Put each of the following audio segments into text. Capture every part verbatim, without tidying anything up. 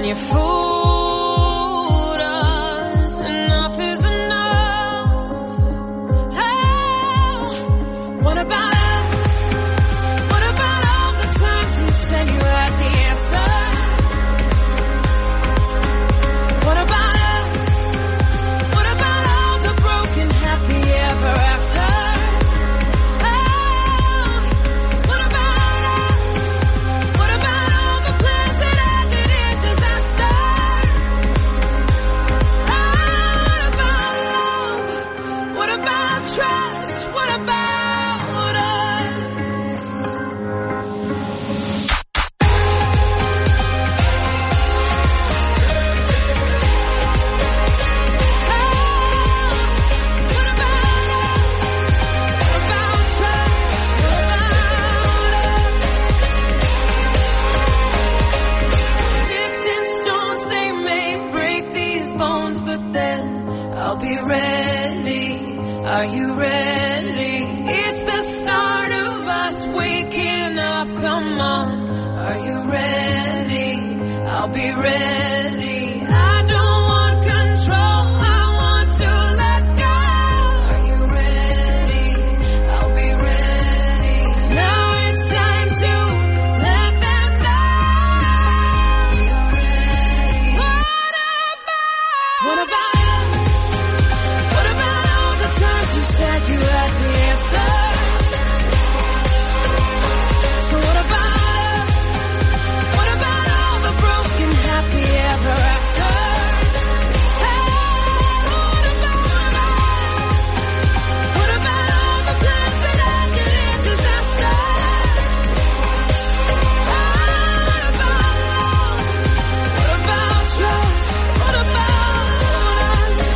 you fooled us. Enough is enough. Oh, what about us? What about all the times you said you had the answer? What about us? What about all the broken happy ever after? Oh, what about us? What about all the plans that ended in disaster? Oh, what about love? What about trust? What about us? I'll be ready. Are you ready? It's the start of us waking up. Come on. Are you ready? I'll be ready. I don't want control. I want to let go. Are you ready? I'll be ready. 'Cause now it's time to let them know. You're ready. What about? What about? You said you had the answer. So what about us? What about all the broken happy ever after? Hey, what about us? What about all the plans that ended in disaster? Hey, what about love? What about trust? What about us?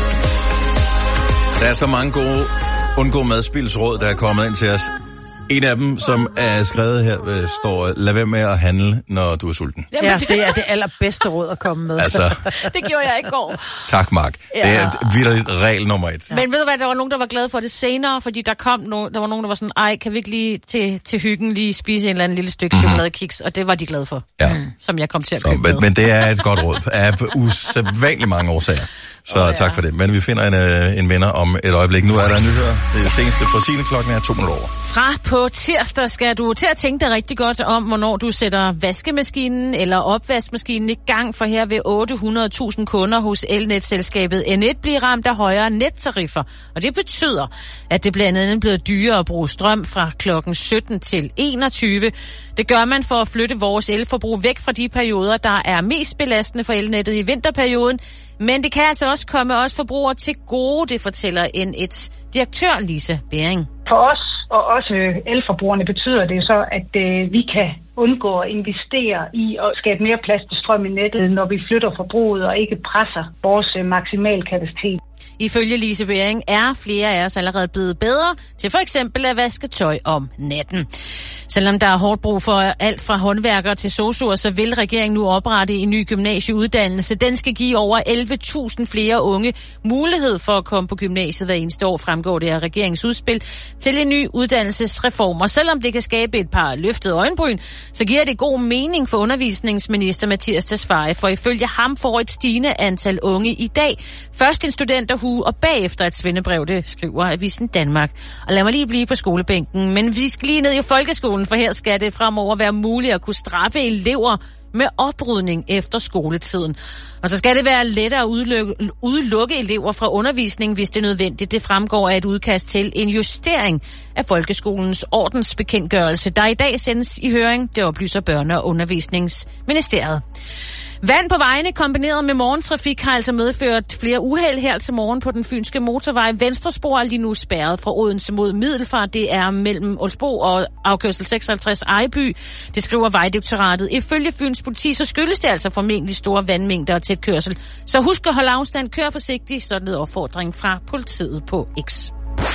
Der er så mange gode undgå madspilsråd, der er kommet ind til os. En af dem, som er skrevet her, øh, står, lad være med at handle, når du er sulten. Ja, det er det allerbedste råd at komme med. Altså, det gjorde jeg i går. Tak, Mark. Ja. Det er vitterligt regel nummer et. Ja. Men ved du hvad, der var nogen, der var glade for det senere, fordi der kom no- der var nogen, der var sådan, ej, kan vi ikke lige til, til hyggen lige spise en eller anden lille stykke mm-hmm. chokoladekiks, og det var de glade for, ja. mm, som jeg kom til at så, købe men, med. men det er et godt råd, af usædvanligt mange årsager. Så oh, ja. Tak for det. Men vi finder en, øh, en vinder om et øjeblik. Nu er der nyheder. Det seneste fra Signe, klokken er to minutter over. Fra på tirsdag skal du til at tænke dig rigtig godt om, hvornår du sætter vaskemaskinen eller opvaskemaskinen i gang, for her vil otte hundrede tusind kunder hos elnetselskabet N et blive ramt af højere nettariffer. Og det betyder, at det blandt andet er blevet dyrere at bruge strøm fra klokken sytten til enogtyve. Det gør man for at flytte vores elforbrug væk fra de perioder, der er mest belastende for elnettet i vinterperioden. Men det kan altså også komme os forbrugere til gode, det fortæller N et's direktør Lise Bering. For os og også elforbrugerne betyder det så, at øh, vi kan undgå at investere i at skabe mere plads til strøm i nettet, når vi flytter forbruget og ikke presser vores øh, maksimalkapacitet. Ifølge Lise Bering er flere af os allerede blevet bedre til for eksempel at vaske tøj om natten. Selvom der er hårdt brug for alt fra håndværkere til sosuer, så vil regeringen nu oprette en ny gymnasieuddannelse. Den skal give over elleve tusind flere unge mulighed for at komme på gymnasiet hver eneste år, fremgår det af regeringens udspil til en ny uddannelsesreform. Og selvom det kan skabe et par løftede øjenbryn, så giver det god mening for undervisningsminister Mathias Tesfaye, for ifølge ham får et stigende antal unge i dag først en studenterhue og bagefter et svendebrev, det skriver Avisen Danmark. Og lad mig lige blive på skolebænken, men vi skal lige ned i folkeskolen, for her skal det fremover være muligt at kunne straffe elever med oprydning efter skoletiden. Og så skal det være lettere at udelukke, udelukke elever fra undervisning, hvis det er nødvendigt. Det fremgår af et udkast til en justering af folkeskolens ordensbekendtgørelse, der i dag sendes i høring. Det oplyser Børne- og Undervisningsministeriet. Vand på vejene kombineret med morgentrafik har altså medført flere uheld her til morgen på den fynske motorvej. Venstre spor er lige nu spærret fra Odense mod Middelfart. Det er mellem Olsbo og afkørsel seksoghalvtreds Ejby. Det skriver Vejdirektoratet. Ifølge Fyns politi, så skyldes det altså formentlig store vandmængder og tæt kørsel. Så husk at holde afstand, kør forsigtigt. Sådan en opfordring fra politiet på X.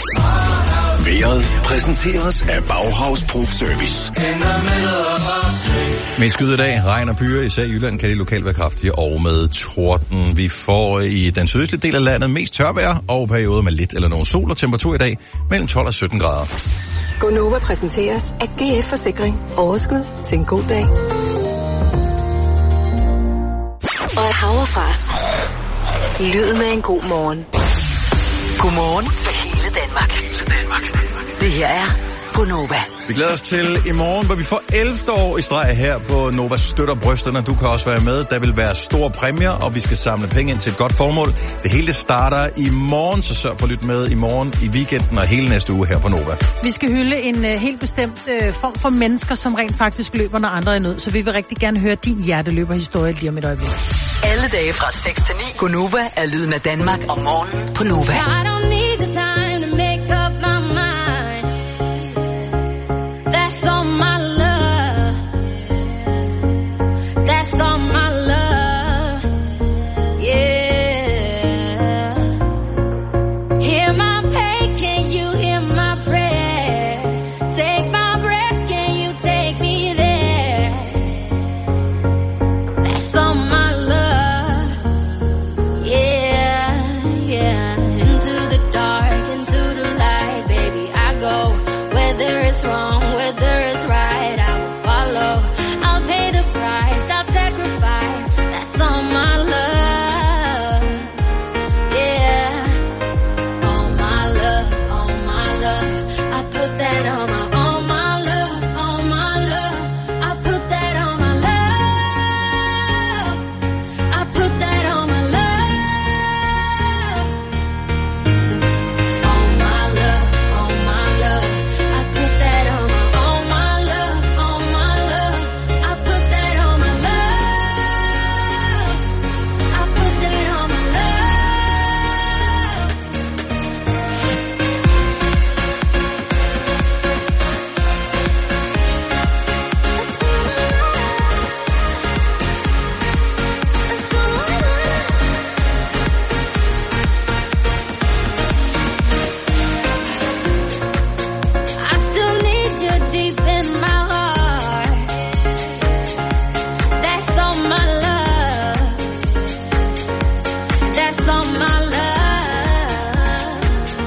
Vejret præsenteres af Bauhaus Proof Service. Med skyde i dag, regn og byer, især i Jylland, kan det lokalt være kraftige og med torden. Vi får i den sydøstlige del af landet mest tørvejr og perioder med lidt eller nogen sol, og temperatur i dag mellem tolv og sytten grader. Gonova præsenteres af G F Forsikring. Overskud til en god dag. og et hav af fras. Lyden af en god morgen. Godmorgen til hele Danmark. Hele Danmark. Det her er Gonova. Vi glæder os til i morgen, hvor vi får ellevte år i streg her på Nova Støtter Brysterne. Du kan også være med. Der vil være store præmier, og vi skal samle penge ind til et godt formål. Det hele starter i morgen, så sørg for at lytte med i morgen, i weekenden og hele næste uge her på Nova. Vi skal hylde en uh, helt bestemt uh, form for mennesker, som rent faktisk løber, når andre er nød. Så vi vil rigtig gerne høre din hjerteløberhistorie lige om et øjeblik. Alle dage fra seks til ni. Gonova er lyden af Danmark om morgenen på Nova. I don't need the time to make up my mind. That's all my love. That's all my love. Yeah. Hear my pain, can you hear my prayer? Take my breath, can you take me there? That's all my love. Yeah, yeah. Into the dark, into the light, baby, I go. Whether it's wrong, whether it's right, I will follow. I'll pay the price, I'll sacrifice. That's all my love. Yeah. All my love, all my love. I put that on my, all my love, all my love. I put that on my love. I put that on my love. All my love, all my love. I put that on my, all my love, all my love. I put that on my love. I put that on my love. I still need you deep in my heart. That's all my love. That's all my love.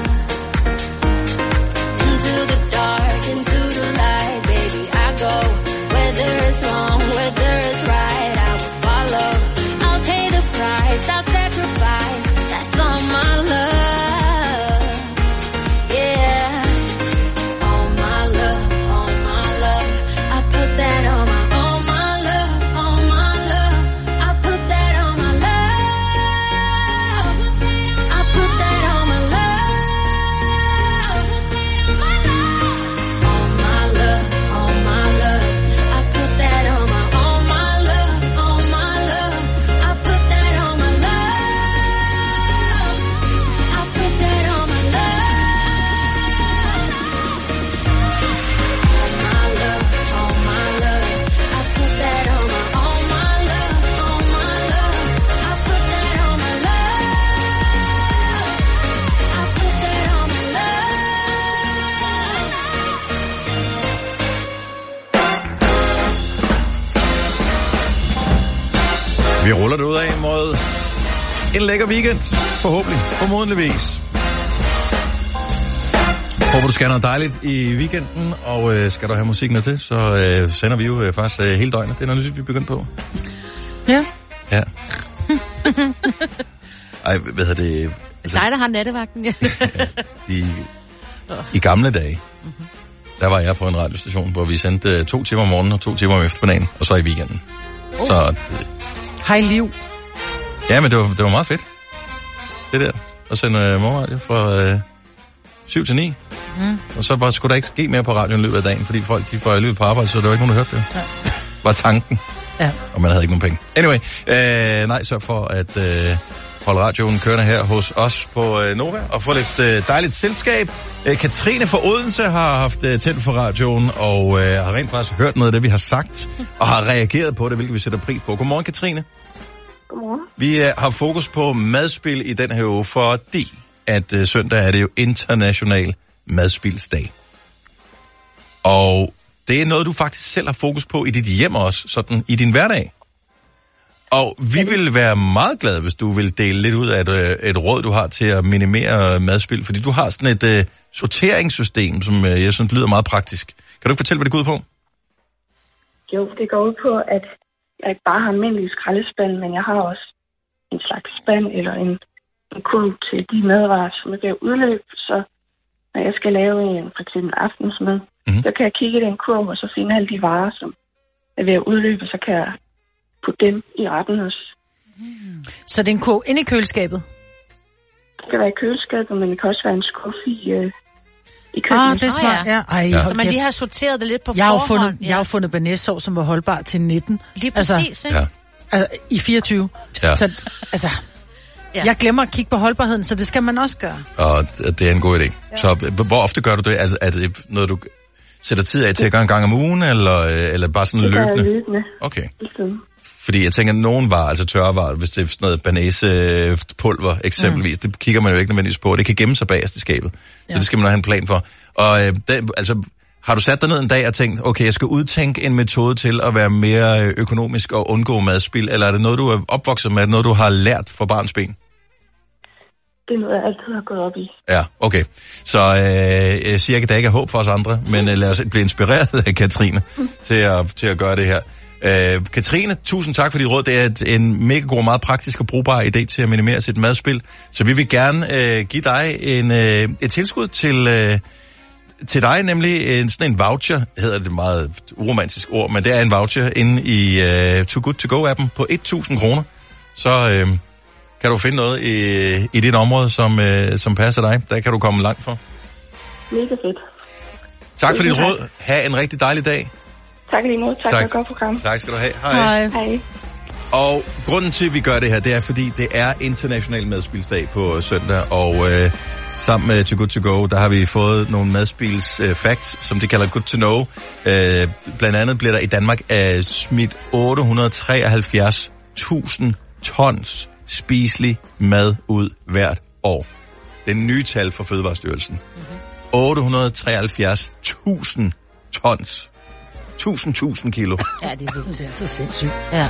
Into the dark, into the light, baby, I go. Whether it's wrong, whether it's right, I will follow. I'll pay the price, I'll sacrifice. That's all my love. Yeah. All my love, all my love. I put that on my, all my love, all my love. I put that on my love. I put that on my love. All my love, all my love. I put that on my, all my love, all my love. I put that on my love. I put that on my love. All my love, all my love. I put that on my, all my love, all my love. I put that on my love. I put that on my love. Vi ruller det ud af mod en lækker weekend, forhåbentlig, formodentligvis. Håber, du skal have noget dejligt i weekenden, og øh, skal du have musikken til, så øh, sender vi jo øh, faktisk øh, hele døgnet. Det er noget nyt, vi er begyndt på. Ja. Ja. Ej, hvad hedder det? Altså, dig, der har nattevagten, ja. I, I gamle dage, mm-hmm. der var jeg på en radiostation, hvor vi sendte øh, to timer om morgenen og to timer om eftermiddagen, og så i weekenden. Oh. Så... Øh, Hej liv. Ja, men det var, det var meget fedt. Det der. At sende øh, morgenradio fra øh, syv til ni. Mm. Og så bare, skulle der ikke ske mere på radioen i løbet af dagen, fordi folk de får i løbet på arbejde, så der var ikke nogen, der hørte det. Ja. Var tanken. Ja. Og man havde ikke nogen penge. Anyway, øh, nej, så for at øh, holde radioen kørende her hos os på øh, Nova, og få lidt øh, dejligt selskab. Øh, Katrine fra Odense har haft øh, tændt for radioen, og øh, har rent faktisk hørt noget af det, vi har sagt, og har reageret på det, hvilket vi sætter pris på. Godmorgen, Katrine. Godmorgen. Vi øh, har fokus på madspil i den her uge, fordi at øh, søndag er det jo international madspilsdag. Og det er noget, du faktisk selv har fokus på i dit hjem også, sådan i din hverdag. Og vi vil være meget glade, hvis du vil dele lidt ud af et, et råd, du har til at minimere madspil, fordi du har sådan et uh, sorteringssystem, som uh, jeg synes lyder meget praktisk. Kan du ikke fortælle, hvad det går ud på? Jo, det går ud på, at jeg ikke bare har almindelig skraldespand, men jeg har også en slags spand eller en, en kurv til de madvarer, som er ved at udløbe. Så når jeg skal lave en for eksempel aftensmad, mm-hmm. så kan jeg kigge i den kurv og så finde alle de varer, som er ved at udløbe, så kan jeg putte dem i retten også. Mm. Så det er en kurv inde i køleskabet? Det kan være i køleskabet, men det kan også være en skuffe i, øh, i køkkenet. Ah, det er smart, ja. Ej, ja. Så man lige har sorteret det lidt på jeg forhånd. Fundet, ja. Jeg har fundet banæssov, som var holdbar til nitten. Lige præcis, altså, ikke? Ja. Altså, i fireogtyve. Ja. Så, altså, ja. Jeg glemmer at kigge på holdbarheden, så det skal man også gøre. Og det er en god idé. Ja. Så hvor ofte gør du det? Altså, er det noget, du sætter tid af til at gøre en gang om ugen, eller, eller bare sådan det løbende? Det løbende. Okay. Fordi jeg tænker, at nogen varer, altså tørrevarer, hvis det er sådan noget banæsepulver eksempelvis, mm. det kigger man jo ikke nødvendigvis på. Det kan gemme sig bagerst i skabet. Ja. Så det skal man have en plan for. Og øh, det, altså, har du sat dig ned en dag og tænkt, okay, jeg skal udtænke en metode til at være mere økonomisk og undgå madspild, eller er det noget, du er opvokset med, noget, du har lært fra barnsben? Det er noget, jeg altid har gået op i. Ja, okay. Så øh, jeg siger ikke, at der ikke er håb for os andre, men øh, lad os blive inspireret af Katrine mm. til, at, til at gøre det her. Øh, Katrine, tusind tak for dit råd. Det er et, en mega god, meget praktisk og brugbar idé til at minimere sit madspild. Så vi vil gerne øh, give dig en, øh, et tilskud til, øh, til dig, nemlig en, sådan en voucher, hedder det meget uromantisk ord, men det er en voucher inde i øh, Too Good To Go-appen på tusind kroner. Så øh, kan du finde noget i, i dit område, som, øh, som passer dig. Der kan du komme langt for. Mega fedt. Tak for dit råd. Ha' en rigtig dejlig dag. Tak lige måde. Tak, tak for et godt program. Tak skal du have. Hej. Hej. Hej. Og grunden til, at vi gør det her, det er, fordi det er international madspilsdag på søndag, og øh, sammen med Too Good To Go, der har vi fået nogle madspils øh, facts, som de kalder good to know. Øh, blandt andet bliver der i Danmark øh, smidt otte hundrede treoghalvfjerds tusind tons spiselig mad ud hvert år. Det er nye tal fra Fødevarestyrelsen. Mm-hmm. otte hundrede treoghalvfjerds tusind tons. Tusind, tusind kilo. Ja, det er vildt. Det er så sindssygt. Ja.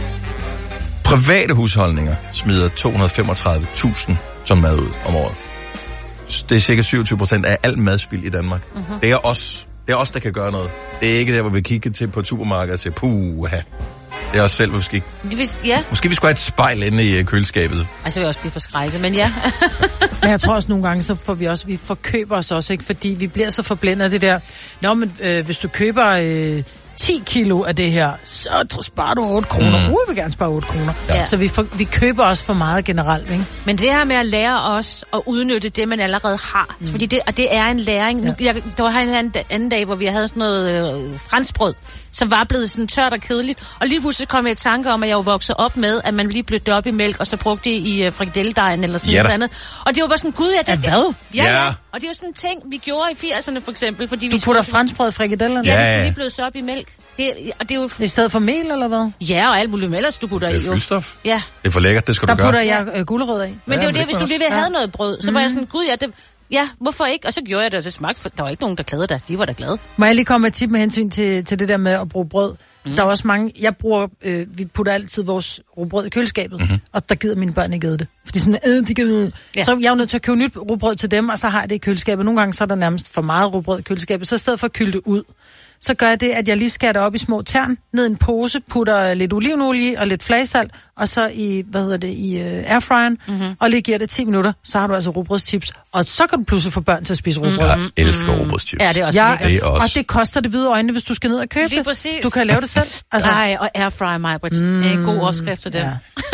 Private husholdninger smider to hundrede femogtredive tusind ton mad ud om året. Det er cirka syvogtyve procent af alt madspild i Danmark. Mm-hmm. Det er os. Det er os, der kan gøre noget. Det er ikke der, hvor vi kigger til på et supermarked og siger, puha. Det er os selv, måske. Ja. Måske vi skulle have et spejl inde i køleskabet. Altså, vil jeg også blive forskrækket, men ja. Men jeg tror også nogle gange, så får vi også, vi forkøber os også, ikke? Fordi vi bliver så forblændet af det der. Nå, men øh, hvis du køber øh, ti kilo af det her, så sparer du otte kroner. Mm. Uh, vi vil gerne spare otte kroner. Ja. Så vi, for, vi køber også for meget generelt, ikke? Men det her med at lære os at udnytte det, man allerede har. Mm. Fordi det, og det er en læring. Ja. Jeg, der var en anden dag, hvor vi havde sådan noget øh, franskbrød, som var blevet sådan tørt og kedeligt. Og lige pludselig kom jeg i tanke om, at jeg var vokset op med, at man lige blødte op i mælk, og så brugte det i uh, frikadelledejen eller sådan ja, noget andet. Og det var bare sådan, gud, ja, det er hvad? Ja, ja. Og det er jo sådan en ting, vi gjorde i firserne for eksempel. Fordi du vi putter franskbrød i frikadellerne? Ja, ja, ja. Vi skulle lige blødes op i mælk. Det, og det er jo... I stedet for mel, eller hvad? Ja, og alt muligt ellers, du putter i. Det er fyldstof. Ja. Det er for lækkert, det skal der du gøre. Der putter jeg øh, gulerødder i. Men ja, det er jo det, hvis du lige ville have noget brød, så mm. var jeg sådan, gud ja, det, ja, hvorfor ikke? Og så gjorde jeg det, og det smagte, for der var ikke nogen, der klagede der. De var da glade. Må jeg lige komme med et tip med hensyn til, til det der med at bruge brød? Mm. Der er også mange, jeg bruger, øh, vi putter altid vores rugbrød i køleskabet, mm-hmm. og der gider mine børn ikke æde det. Fordi sådan, æde, de gider ja. Så jeg er jo nødt til at købe nyt rugbrød til dem, og så har jeg det i køleskabet. Nogle gange så er der nærmest for meget rugbrød i køleskabet, så i stedet for at kylde det ud, så gør jeg det, at jeg lige skærer det op i små tern, ned i en pose, putter lidt olivenolie og lidt flagesalt, og så i, hvad hedder det, i uh, airfryeren, mm-hmm. og lige giver det ti minutter, så har du altså rugbrødschips. Og så kan du pludselig få børn til at spise rugbrød. Jeg elsker rugbrødschips. Ja, det er også ja, det er også. Og det koster det hvide øjne, hvis du skal ned og købe lige præcis. det. Du kan lave det selv. Altså. Nej, og airfryer, Majbrit. Mm, det er en god opskrift til det. Ja.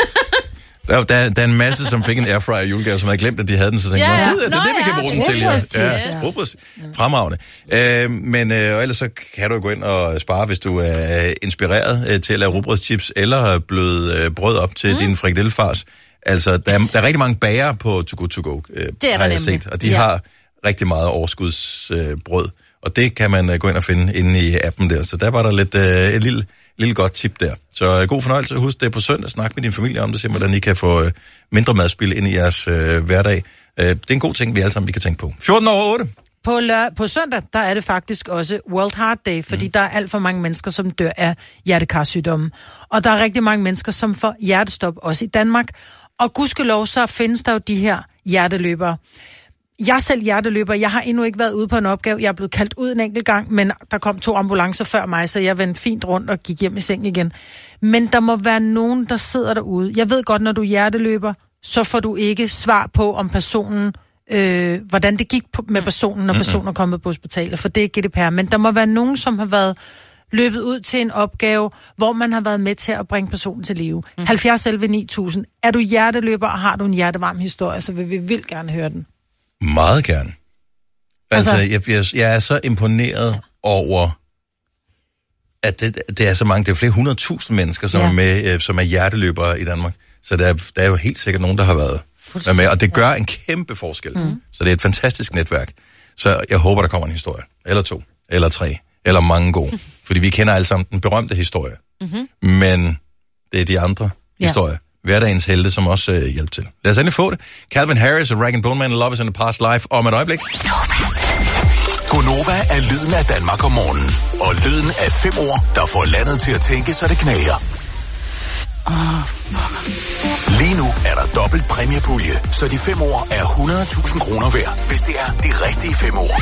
Der, der, der er en masse, som fik en airfryer julegave, som havde glemt, at de havde den, så tænkte jeg, ja, ja. det er det, vi kan bruge den til. Ja, rugbrøds. Fremragende. Øh, men øh, ellers så kan du gå ind og spare, hvis du er inspireret øh, til at lave rugbrødschips, eller bløde øh, brød op til mm. din frikadellefars. Altså, der er, der er rigtig mange bager på Too Good To Go, øh, det er har jeg nemlig. set, og de ja. har rigtig meget overskudsbrød. Øh, brød. Og det kan man uh, gå ind og finde inde i appen der. Så der var der lidt uh, et lille, lille godt tip der. Så uh, god fornøjelse. Husk det på søndag. Snak med din familie om det, så hvordan I kan få uh, mindre madspil ind i jeres uh, hverdag. Uh, det er en god ting, vi alle sammen vi kan tænke på. fjorten over otte. På, lør- på søndag, der er det faktisk også World Heart Day, fordi mm. der er alt for mange mennesker, som dør af hjertekarsygdomme. Og der er rigtig mange mennesker, som får hjertestop, også i Danmark. Og gudskelov, så findes der jo de her hjerteløbere. Jeg er selv hjerteløber. Jeg har endnu ikke været ude på en opgave. Jeg er blevet kaldt ud en enkelt gang, men der kom to ambulancer før mig, så jeg vendte fint rundt og gik hjem i seng igen. Men der må være nogen, der sidder derude. Jeg ved godt, når du er hjerteløber, så får du ikke svar på, om personen, øh, hvordan det gik med personen, når personen er kommet på hospitalet, for det er G D P R. Men der må være nogen, som har været løbet ud til en opgave, hvor man har været med til at bringe personen til live. Mm. halvfjerds elleve ni tusind. Er du hjerteløber, og har du en hjertevarm historie, så vil vi vildt gerne høre den. Meget gerne. Altså, altså jeg, jeg, jeg er så imponeret ja. over, at det, det er så mange, det er flere hundrede tusind mennesker, som, ja. er med, øh, som er hjerteløbere i Danmark. Så der er, der er jo helt sikkert nogen, der har været, været med, og det gør en kæmpe forskel. Mm. Så det er et fantastisk netværk. Så jeg håber, der kommer en historie. Eller to. Eller tre. Eller mange gode. Fordi vi kender alle sammen den berømte historie. Mm-hmm. Men det er de andre ja. historier. Hverdagens helte, som også øh, hjælper til. Lad os endelig få det. Calvin Harris og Rag and Bone Man, Love is in the Past Life, om et øjeblik. Gonova er lyden af Danmark om morgenen. Og lyden af fem ord, der får landet til at tænke, så det knager. Åh, oh, fuck. Lige nu er der dobbelt præmiepulje, så de fem ord er hundrede tusind kroner værd, hvis det er de rigtige fem ord.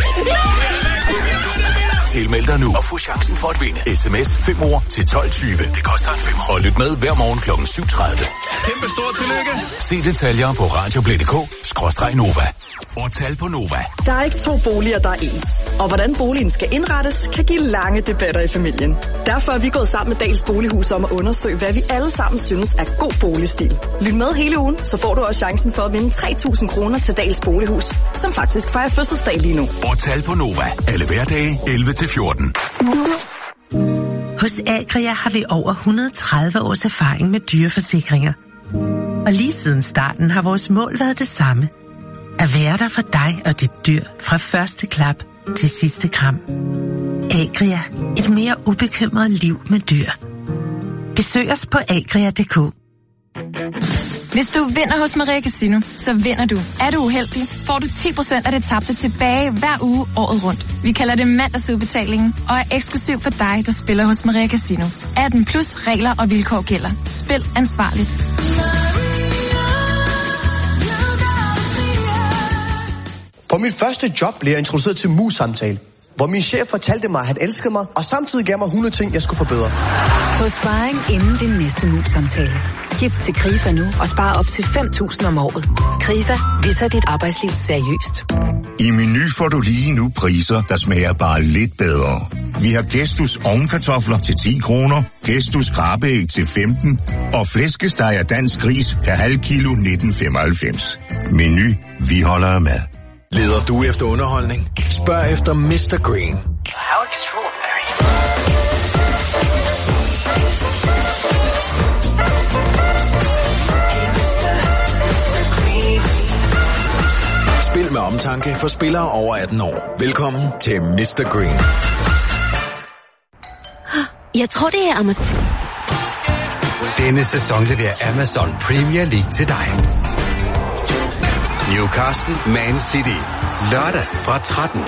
Tilmeld dig nu og få chancen for at vinde. Sms fem ord til tolv tyve. Det koster en femmer. Og lyt med hver morgen klokken syv tredive. Kæmpe stort tillykke. Se detaljer på radioplay punktum d k skråstreg Nova. Og tal på Nova. Der er ikke to boliger, der er ens. Og hvordan boligen skal indrettes, kan give lange debatter i familien. Derfor er vi gået sammen med Dahls Bolighus om at undersøge, hvad vi alle sammen synes er god boligstil. Lyt med hele ugen, så får du også chancen for at vinde tre tusind kroner til Dahls Bolighus, som faktisk fejrer fødselsdag lige nu. Og tal på Nova. Alle hverdage elleve til fjorten. Hos Agria har vi over et hundrede og tredive års erfaring med dyreforsikringer. Og lige siden starten har vores mål været det samme. At være der for dig og dit dyr fra første klap til sidste kram. Agria, et mere ubekymret liv med dyr. Besøg os på agria punktum d k. Hvis du vinder hos Maria Casino, så vinder du. Er du uheldig, får du ti procent af det tabte tilbage hver uge året rundt. Vi kalder det mandagsudbetalingen og er eksklusiv for dig, der spiller hos Maria Casino. atten plus regler og vilkår gælder. Spil ansvarligt. På mit første job blev jeg introduceret til mus-samtale, hvor min chef fortalte mig, at han elskede mig, og samtidig gav mig hundrede ting, jeg skulle forbedre. Få sparring inden din næste mus-samtale. Skift til Krifa nu og spar op til fem tusind om året. Krifa, vi tager dit arbejdsliv seriøst. I Meny får du lige nu priser, der smager bare lidt bedre. Vi har Gestus ovnkartofler til ti kroner, Gestus skrabeæg til femten og flæskesteg af dansk gris per halv kilo nitten femoghalvfems. Meny, vi holder af mad. Leder du efter underholdning? Spørg efter mister Green. How extraordinary. Spil med omtanke for spillere over atten år. Velkommen til mister Green. Jeg tror, det er Amazon. Denne sæson leverer Amazon Premier League til dig. Newcastle Man City. Lørdag fra tretten.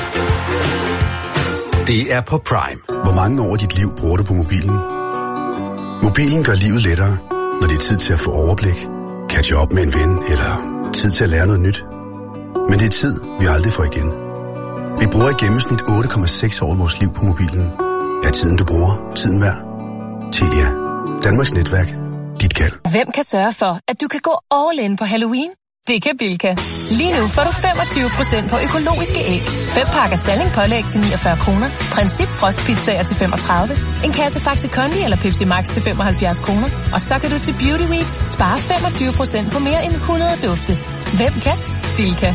Det er på Prime. Hvor mange år af dit liv bruger du på mobilen? Mobilen gør livet lettere, når det er tid til at få overblik, catch up med en ven eller tid til at lære noget nyt. Men det er tid, vi aldrig får igen. Vi bruger i gennemsnit otte komma seks år af vores liv på mobilen. Er tiden, du bruger, tiden værd? Telia. Danmarks netværk. Dit kald. Hvem kan sørge for, at du kan gå all in på Halloween? Det kan Bilka. Lige nu får du femogtyve procent på økologiske æg. Fem pakker sallingpålæg til niogfyrre kroner. Princip frostpizzaer til femogtredive. En kasse Faxe Kondi eller Pepsi Max til femoghalvfjerds kroner. Og så kan du til Beauty Weeks spare femogtyve procent på mere end hundrede dufte. Hvem kan? Bilka.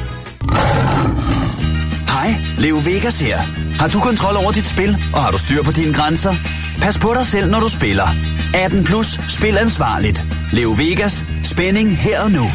Hej, Leo Vegas her. Har du kontrol over dit spil, og har du styr på dine grænser? Pas på dig selv, når du spiller. atten plus, spil ansvarligt. Leo Vegas, spænding her og nu.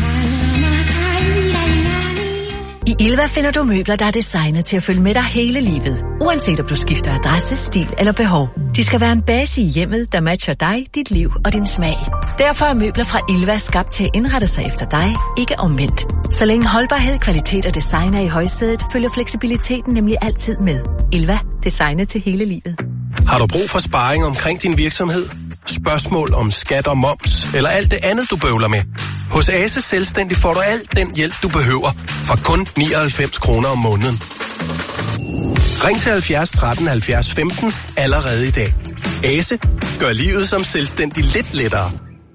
I Ilva finder du møbler, der er designet til at følge med dig hele livet. Uanset om du skifter adresse, stil eller behov. De skal være en base i hjemmet, der matcher dig, dit liv og din smag. Derfor er møbler fra Ilva skabt til at indrette sig efter dig, ikke omvendt. Så længe holdbarhed, kvalitet og design er i højsædet, følger fleksibiliteten nemlig altid med. Ilva, designet til hele livet. Har du brug for sparring omkring din virksomhed? Spørgsmål om skat og moms, eller alt det andet, du bøvler med? Hos Ase Selvstændig får du alt den hjælp, du behøver, for kun nioghalvfems kroner om måneden. Ring til halvfjerds tretten halvfjerds femten allerede i dag. Ase gør livet som selvstændig lidt lettere.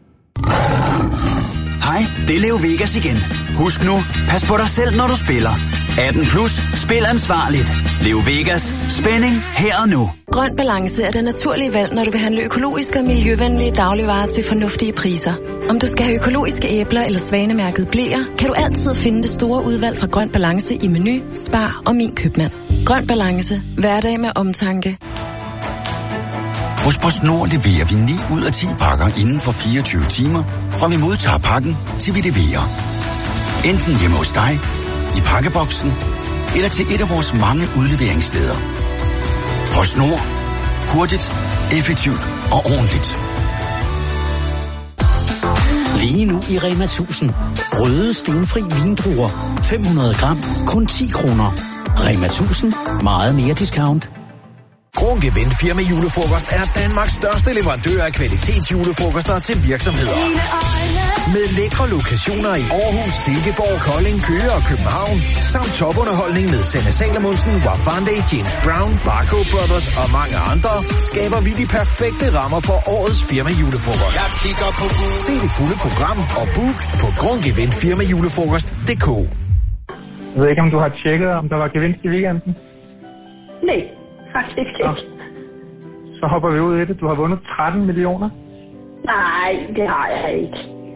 Hej, det er Leo Vegas igen. Husk nu, pas på dig selv, når du spiller. atten plus, spil ansvarligt. Leo Vegas, spænding her og nu. Grøn Balance er det naturlige valg, når du vil handle økologiske og miljøvenlige dagligvarer til fornuftige priser. Om du skal have økologiske æbler eller svanemærket bleer, kan du altid finde det store udvalg fra Grøn Balance i Meny, Spar og Min Købmand. Grøn Balance. Hverdag med omtanke. Hos PostNord leverer vi ni ud af ti pakker inden for fireogtyve timer, fra vi modtager pakken, til vi leverer. Enten hjemme hos dig, i pakkeboksen, eller til et af vores mange udleveringssteder. PostNord. Hurtigt, effektivt og ordentligt. Lige nu i Rema tusind. Røde stenfri vindruer. fem hundrede gram. Kun ti kroner. Rema tusind. Meget mere discount. Grunk Event Firma Julefrokost er Danmarks største leverandør af kvalitetsjulefrokoster til virksomheder. Med lækre lokationer i Aarhus, Silkeborg, Kolding, Køge og København, samt topunderholdning med Sanne Salomonsen, Wafande, James Brown, Barco Brothers og mange andre, skaber vi de perfekte rammer for årets firma julefrokost. Se det fulde program og book på grunk event firma julefrokost punktum d k. Jeg ved ikke, om du har tjekket, om der var gevinst i weekenden? Nej. Faktisk ikke. Så hopper vi ud i det. Du har vundet tretten millioner. Nej, det har jeg ikke.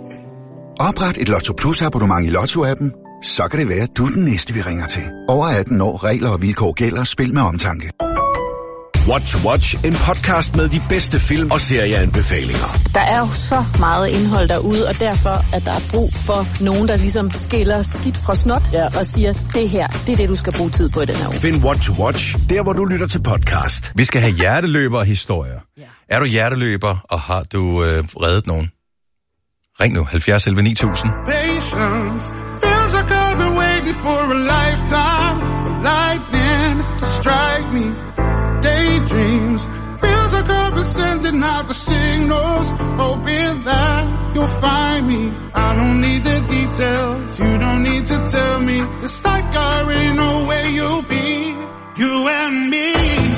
Opret et Lotto Plus abonnement i Lotto-appen. Så kan det være, at du er den næste, vi ringer til. Over atten år. Regler og vilkår gælder. Spil med omtanke. What to Watch, en podcast med de bedste film og serieanbefalinger. Der er jo så meget indhold derude, og derfor at der er brug for nogen, der ligesom skiller skidt fra snot, ja, og siger, det her, det er det, du skal bruge tid på i den her uge. Find What to Watch, der hvor du lytter til podcast. Vi skal have hjerteløber-historier. Ja. Er du hjerteløber, og har du øh, reddet nogen? Ring nu, halvfjerds elleve ni tusind. Patience feels like I've been waiting for a lifetime for lightning to strike me. Daydreams feels like I've been sending out the signals, hoping that you'll find me. I don't need the details, you don't need to tell me. It's like I already know where you'll be. You and me,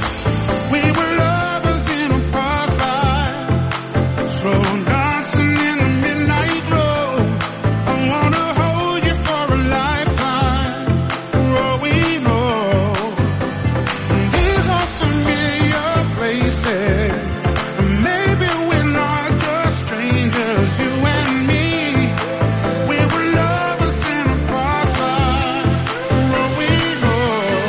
we were lovers in a crossfire, slow dancing in the midnight road. I wanna hold you for a lifetime, for all we know. These are familiar places, and maybe we're not just strangers. You and me, we were lovers in a crossfire, for all we know.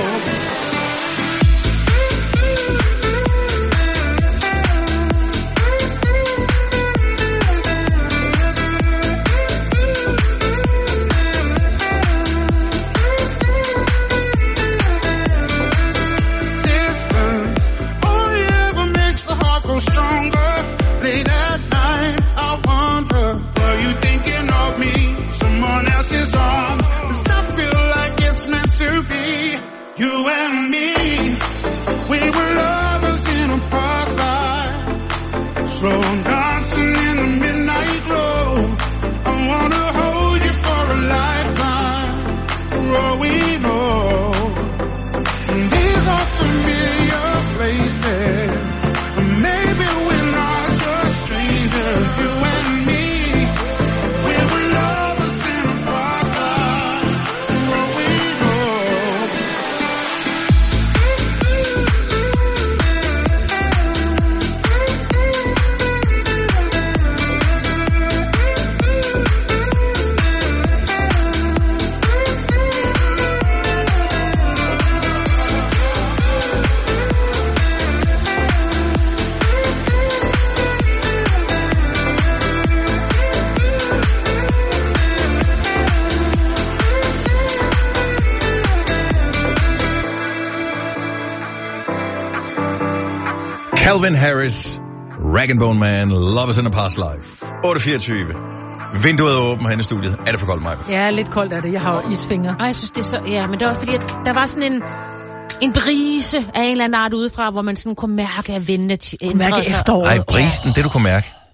Distance only ever makes the heart grow stronger. Late at night, I wonder, were you thinking of me? Someone else's arms. Does that feel like it's meant to be? You and me, we were lovers in a crossfire, slow dancing in the midnight road. I wanna hold you for a lifetime, for all we know. These are familiar places, and maybe we're not just strangers. You and me, we were lovers in a crossfire, for all we know. Calvin Harris, Rag and Bone Man, Lovers in a Past Life. otte fireogtyve. Vinduet er åbent herinde i studiet. Er det for koldt, Maja? Ja, lidt koldt er det. Jeg har jo isfingre. Ej, jeg synes, det er så... Ja, men det var fordi, at der var sådan en... En brise af en eller anden art udefra, hvor man sådan kunne mærke, at vindene ændrede mærke sig. efteråret. Nej, brisen, det du kunne mærke,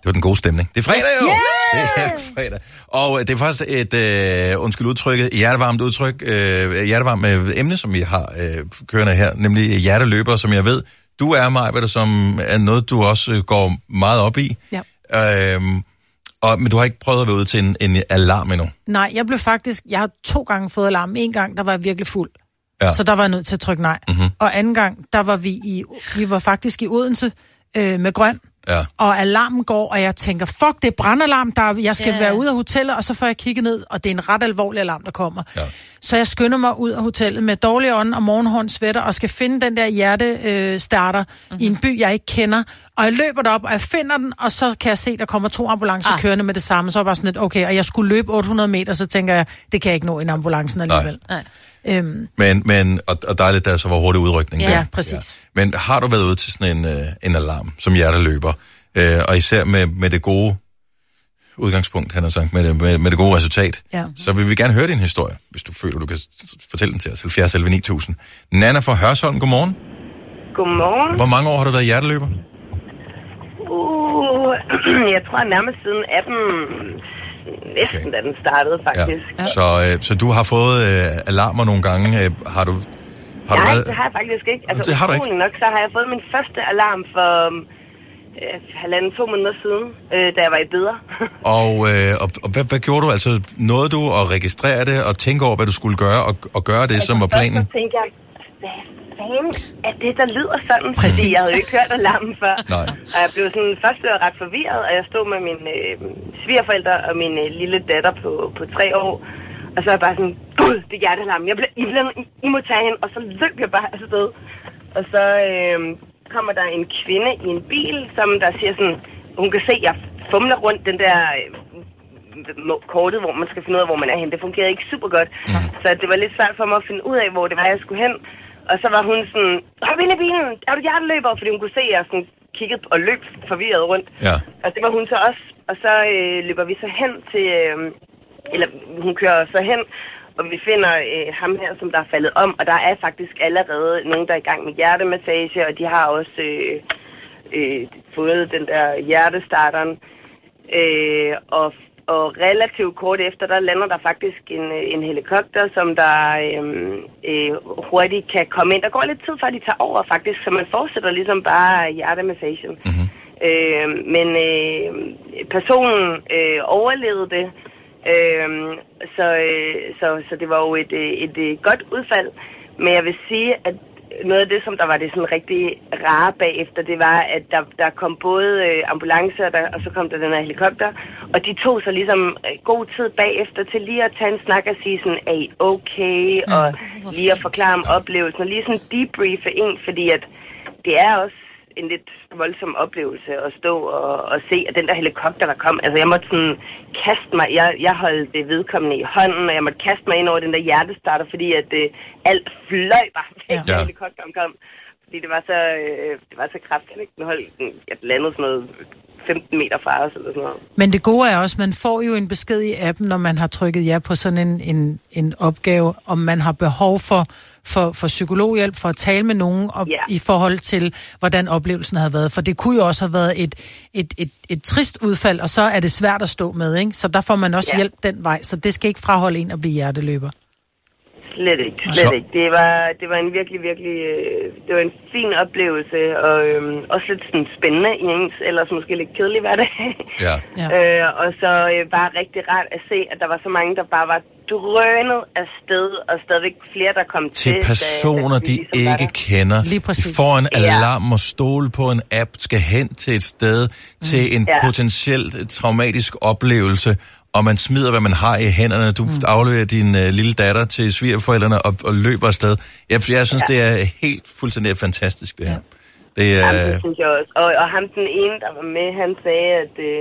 Det var den gode stemning. Det er fredag jo! Yeah! Det er fredag. Og det er faktisk et, øh, undskyld udtrykket, hjertevarmt udtryk, øh, hjertevarmt med emne, som vi har øh, kørende her, nemlig hjerteløber, som jeg ved, du er, Maja, som er noget, du også går meget op i. Ja. Øhm, og, men du har ikke prøvet at være ude til en, en alarm endnu? Nej, jeg blev faktisk, jeg har to gange fået alarm. En gang, der var jeg virkelig fuld. Ja. Så der var jeg nødt til at trykke nej. Mm-hmm. Og anden gang, der var vi i, vi var faktisk i Odense øh, med grøn. Ja. Og alarmen går, og jeg tænker, fuck, det er brandalarm, der jeg skal yeah. være ude af hotellet, og så får jeg kigget ned, og det er en ret alvorlig alarm, der kommer. Ja. Så jeg skynder mig ud af hotellet med dårlig ånd og morgenhånd svætter, og skal finde den der hjertestarter øh, mm-hmm. i en by, jeg ikke kender. Og jeg løber derop, og jeg finder den, og så kan jeg se, der kommer to ambulancer ah. kørende med det samme. Så er jeg bare sådan lidt, okay, og jeg skulle løbe otte hundrede meter, så tænker jeg, det kan jeg ikke nå en ambulancen alligevel. Nej. Øhm. Men, men, og, og dejligt, der så var hurtig udrykning. Ja, der. præcis. Ja. Men har du været ude til sådan en, øh, en alarm, som hjerteløber? Øh, og især med, med det gode udgangspunkt, han har sagt, med det, med, med det gode resultat. Ja. Så vil vi gerne høre din historie, hvis du føler, du kan fortælle den til os. halvfjerds elleve ni tusind. Nana fra Hørsholm, godmorgen. Godmorgen. Hvor mange år har du været hjerteløber? Uh, jeg tror nærmest siden atten, næsten okay. da den startede faktisk. Ja. Så, øh, så du har fået øh, alarmer nogle gange. Øh, har du, har Nej, du været... det har jeg faktisk ikke. Altså, det har du ikke. nok, så har jeg fået min første alarm for øh, halvanden, to måneder siden, øh, da jeg var i Beder. og øh, og, og hvad, hvad gjorde du? Altså, nåede du at registrere det og tænke over, hvad du skulle gøre, og, og gøre det, altså, som var planen? Så tænkte jeg, hvad fanden er det, der lyder sådan? Præcis. Fordi jeg havde jo ikke hørt alarmen før. Nej. Og jeg blev sådan, først blev jeg ret forvirret, og jeg stod med mine øh, svigerforældre og min øh, lille datter på, på tre år. Og så er jeg bare sådan, gud, det er hjertealarmen. Jeg bliver, I, bliver, I må tage hende. Og så løb jeg bare afsted. Og så øh, kommer der en kvinde i en bil, som der siger sådan, hun kan se, at jeg fumler rundt den der øh, kortet, hvor man skal finde ud af, hvor man er hen. Det fungerede ikke super godt. Mm. Så det var lidt svært for mig at finde ud af, hvor det var, jeg skulle hen. Og så var hun sådan, hop ind i bilen, er du hjerteløber? Fordi hun kunne se, at jeg sådan kiggede og løb forvirret rundt. Ja. Og det var hun så også. Og så øh, løber vi så hen til, øh, eller hun kører så hen, og vi finder øh, ham her, som der er faldet om. Og der er faktisk allerede nogen, der er i gang med hjertemassage, og de har også øh, øh, fået den der hjertestarteren. Øh, og Og relativt kort efter, der lander der faktisk en, en helikopter, som der øhm, øh, hurtigt kan komme ind. Der går lidt tid, før de tager over faktisk, så man fortsætter ligesom bare hjertemassagen. Mm-hmm. Øh, men øh, personen øh, overlevede det, øh, så, øh, så, så det var jo et, et, et godt udfald. Men jeg vil sige, at noget af det, som der var det sådan rigtig rare bagefter, det var, at der, der kom både øh, ambulancer, der, og så kom der den her helikopter, og de tog så ligesom øh, god tid bagefter til lige at tage en snak og sige sådan, er I okay, og mm, lige at forklare om oplevelsen, og lige sådan debriefe en, fordi at det er også en lidt voldsom oplevelse at stå og, og se, at den der helikopter, der kom, altså jeg måtte sådan kaste mig, jeg, jeg holdt det vedkommende i hånden, og jeg måtte kaste mig ind over den der hjertestarter, fordi at øh, alt fløj bare, ja. Da helikopteren kom. Fordi det var så, øh, det var så kraftigt, ikke? Den holdt, jeg landede sådan noget femten meter fra os, eller sådan noget. Men det gode er også, man får jo en besked i appen, når man har trykket ja på sådan en, en, en opgave, om man har behov for, for, for psykologhjælp, for at tale med nogen op, yeah. i forhold til, hvordan oplevelsen havde været. For det kunne jo også have været et, et, et, et trist udfald, og så er det svært at stå med, ikke? Så der får man også yeah. hjælp den vej, så det skal ikke fraholde en at blive hjerteløber. Slet ikke, slet så... ikke. Det var, det var en virkelig, virkelig, øh, det var en fin oplevelse, og øhm, også lidt sådan spændende i ens, ellers måske lidt kedelig hverdag. Ja. ja. øh, og så øh, bare rigtig rart at se, at der var så mange, der bare var drønet afsted, og stadigvæk flere, der kom til. Til personer, da, da de ligesom ikke kender. De får en alarm og stole på en app, skal hen til et sted, mm. til en ja. potentielt traumatisk oplevelse, og man smider, hvad man har i hænderne. Du mm. afleverer din uh, lille datter til svigerforældrene og, og løber afsted. Jeg, jeg synes, ja. det er helt fuldstændig fantastisk, det her. Det, uh... Jamen, det synes jeg også. Og, og ham den ene, der var med, han sagde, at, øh,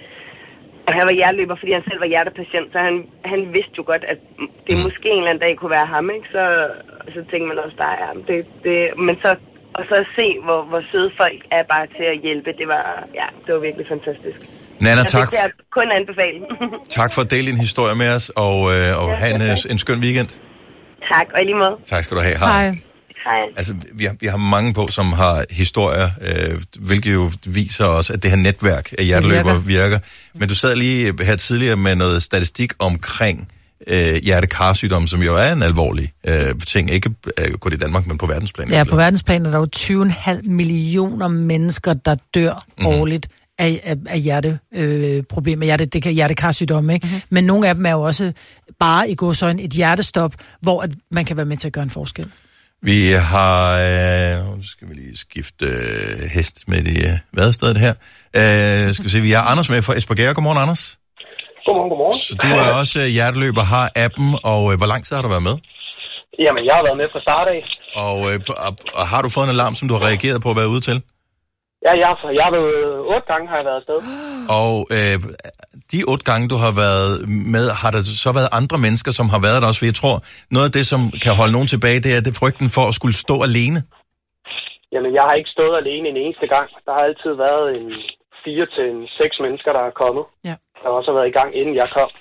at han var hjerteløber, fordi han selv var hjertepatient. Så han, han vidste jo godt, at det mm. måske en eller anden dag kunne være ham, ikke? Så, så tænkte man også, der er det, det, men så, og så at se, hvor, hvor søde folk er bare til at hjælpe, det var, ja, det var virkelig fantastisk. Nana, tak. Det er kun anbefale. Tak for at dele din historie med os, og, øh, og ja, have en, en skøn weekend. Tak, og i lige måde. Tak skal du have. Hej. Hej. Altså, vi har, vi har mange på, som har historier, øh, hvilket jo viser os, at det her netværk af hjerteløber virker. virker. Men du sad lige her tidligere med noget statistik omkring øh, hjertekarsygdom, som jo er en alvorlig øh, ting. Ikke øh, kun i Danmark, men på verdensplan. Ja, på verdensplan er der jo tyve komma fem millioner mennesker, der dør mm-hmm. årligt af, af, af hjerteproblemer. Øh, Hjerte, det kan hjertekarsygdomme, ikke? Mm-hmm. Men nogle af dem er jo også bare i gåseøjne et hjertestop, hvor at man kan være med til at gøre en forskel. Vi har, øh, nu skal vi lige skifte øh, hest med i øh, vadestedet her. Øh, skal vi se, vi har Anders med fra Esbjerg. Godmorgen, Anders. Godmorgen, godmorgen. Så du er også øh, hjerteløber, har appen, og øh, hvor lang tid har du været med? Jamen, jeg har været med fra start af. Og, øh, og, og har du fået en alarm, som du har reageret på at være ude til? Ja, jeg, jeg har været otte gange har jeg været afsted. Og øh, de otte gange, du har været med, har der så været andre mennesker, som har været der også? For jeg tror, noget af det, som kan holde nogen tilbage, det er det frygten for at skulle stå alene. Jamen, jeg har ikke stået alene en eneste gang. Der har altid været en fire til en seks mennesker, der er kommet. Ja. Der har også været i gang, inden jeg kom.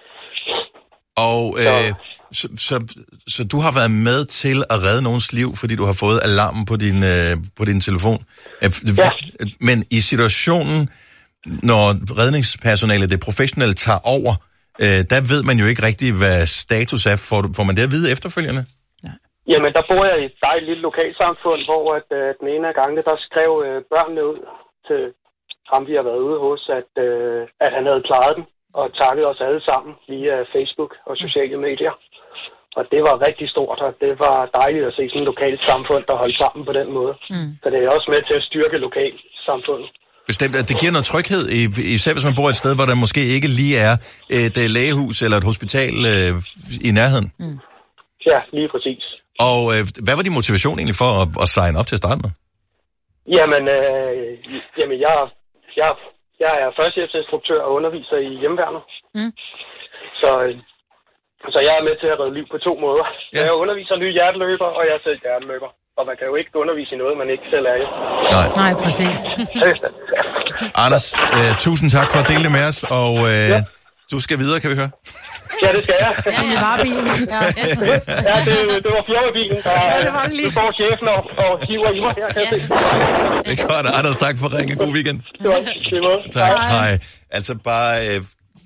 Og øh, så, så, så du har været med til at redde nogens liv, fordi du har fået alarmen på din, øh, på din telefon. Ja. Men i situationen, når redningspersonalet, det professionelle, tager over, øh, der ved man jo ikke rigtig, hvad status er. Får, du, får man det at vide efterfølgende? Ja. Jamen, der bor jeg i et dejligt lille lokalsamfund, hvor at, øh, den ene af gangene, der skrev øh, børnene ud til ham, vi har været ude hos, at, øh, at han havde klaret den, og takket os alle sammen via Facebook og sociale medier. Og det var rigtig stort, og det var dejligt at se sådan et lokalt samfund, der holdt sammen på den måde. Mm. Så det er også med til at styrke lokalsamfundet. Bestemt, at det giver noget tryghed, især hvis man bor et sted, hvor der måske ikke lige er et lægehus eller et hospital øh, i nærheden. Mm. Ja, lige præcis. Og øh, hvad var din motivation egentlig for at, at sign op til at starte med? Jamen, øh, jamen jeg, jeg, jeg er førstehjælpsinstruktør og underviser i hjemmeværnet. Mm. Så, så jeg er med til at redde liv på to måder. Ja. Jeg underviser nye hjerteløber, og jeg er selv hjerteløber. Og man kan jo ikke undervise i noget, man ikke selv er i. Nej, Nej præcis. Anders, øh, tusind tak for at dele det med os, og øh, ja. Du skal videre, kan vi høre? Ja, det skal jeg. Ja, det var bilen. Ja, ja det, det var fjordebilen, der ja, det var lige. Du får chefen og, og hiver i mig her, kan jeg se. Det er godt, Anders, tak for at ringe. God weekend. Det var det var. Tak, hej. hej. Altså bare øh,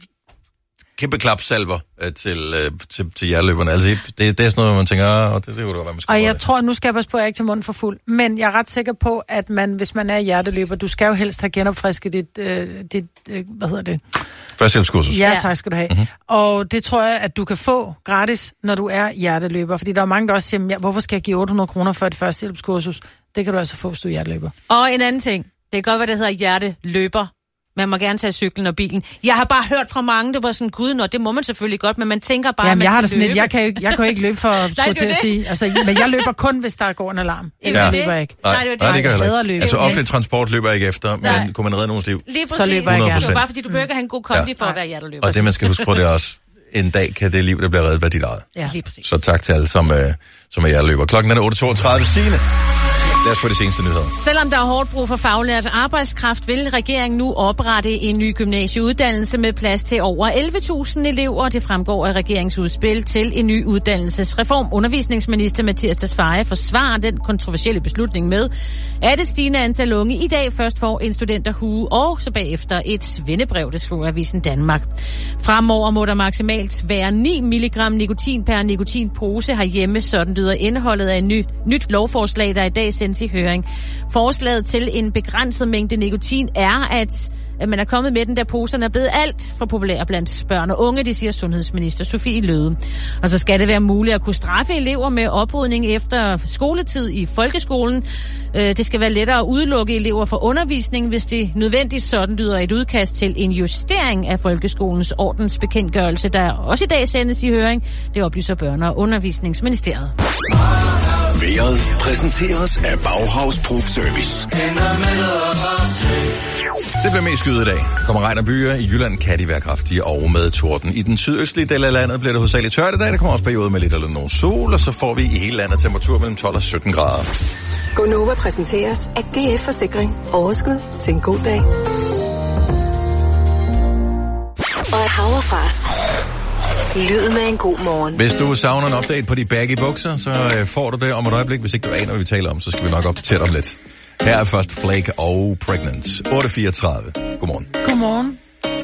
kæmpe klapsalver øh, til, øh, til, til hjerteløberne. Altså, det, det er sådan noget, man tænker, åh, det kunne da være, man skal. Og jeg tror, nu skal jeg passe på, at jeg ikke til munden for fuld. Men jeg er ret sikker på, at man, hvis man er hjerteløber, du skal jo helst have genopfrisket dit, øh, dit øh, hvad hedder det? Førstehjælpskursus. Ja, tak skal du have. Mm-hmm. Og det tror jeg, at du kan få gratis, når du er hjerteløber. Fordi der er mange, der også siger, ja, hvorfor skal jeg give otte hundrede kroner for et førstehjælpskursus? Det kan du altså få, hvis du er hjerteløber. Og en anden ting. Det kan godt være, det hedder hjerteløber. Man må gerne tage cyklen og bilen. Jeg har bare hørt fra mange, det var sådan, gud, nå, det må man selvfølgelig godt, men man tænker bare, Jamen, man jeg har det sådan lidt, jeg kan jo ikke, jeg kan jo ikke løbe for Nej, til at sige. Altså, men jeg løber kun, hvis der går en alarm. Ja. Jeg løber ikke. Nej, Nej, det, det, Nej, det gør jeg ikke. Altså, offentlig transport løber jeg ikke efter, Nej. men kunne man redde nogens liv? Lige så løber jeg ikke. Bare fordi du behøver ikke have en god kondi ja. for at være hjerteløber. Og det, man skal huske på, det er også, en dag kan det liv, der bliver reddet, være dit eget. Ja, lige præcis. Så tak til alle, som, øh, som er hjerteløber. Klokken er otte toogtredive. Signe. Lad os få de seneste nyheder. Selvom der er hårdt brug for faglært arbejdskraft, vil regeringen nu oprette en ny gymnasieuddannelse med plads til over elleve tusind elever. Det fremgår af regeringsudspil til en ny uddannelsesreform. Undervisningsminister Mathias Tesfaye forsvarer den kontroversielle beslutning med, at et stigende antal unge i dag først får en studenterhue og så bagefter et svendebrev, det skriver Avisen Danmark. Fremover må der maksimalt være ni milligram nikotin per nikotinpose herhjemme, sådan lyder indholdet af en ny, nyt lovforslag, der i dag sendes i høring. Forslaget til en begrænset mængde nikotin er, at at man er kommet med den, der poserne er blevet alt for populære blandt børn og unge, det siger sundhedsminister Sofie Løhde. Og så skal det være muligt at kunne straffe elever med oprydning efter skoletid i folkeskolen. Det skal være lettere at udelukke elever fra undervisning, hvis det er nødvendigt. Sådan lyder et udkast til en justering af folkeskolens ordensbekendtgørelse, der også i dag sendes i høring. Det oplyser Børne- og Undervisningsministeriet. Været præsenteres af Bauhaus Proof Service. Det bliver mest skyet i dag. Kommer regn og byer. I Jylland kan de være kraftige og med torden. I den sydøstlige del af landet bliver det hovedsageligt tørt i dag. Der kommer også perioder med lidt eller nogen sol, og så får vi i hele landet temperatur mellem tolv og sytten grader. Gonova præsenteres af G F Forsikring. Overskud til en god dag. Og af Havrefras. Lyden af en god morgen. Hvis du savner en update på de baggy bukser, så øh, får du det om et øjeblik. Hvis ikke du aner, hvad vi taler om, så skal vi nok opdatere dig om lidt. Her er først Flake og Pregnant. otte fireogtredive. Godmorgen. Godmorgen.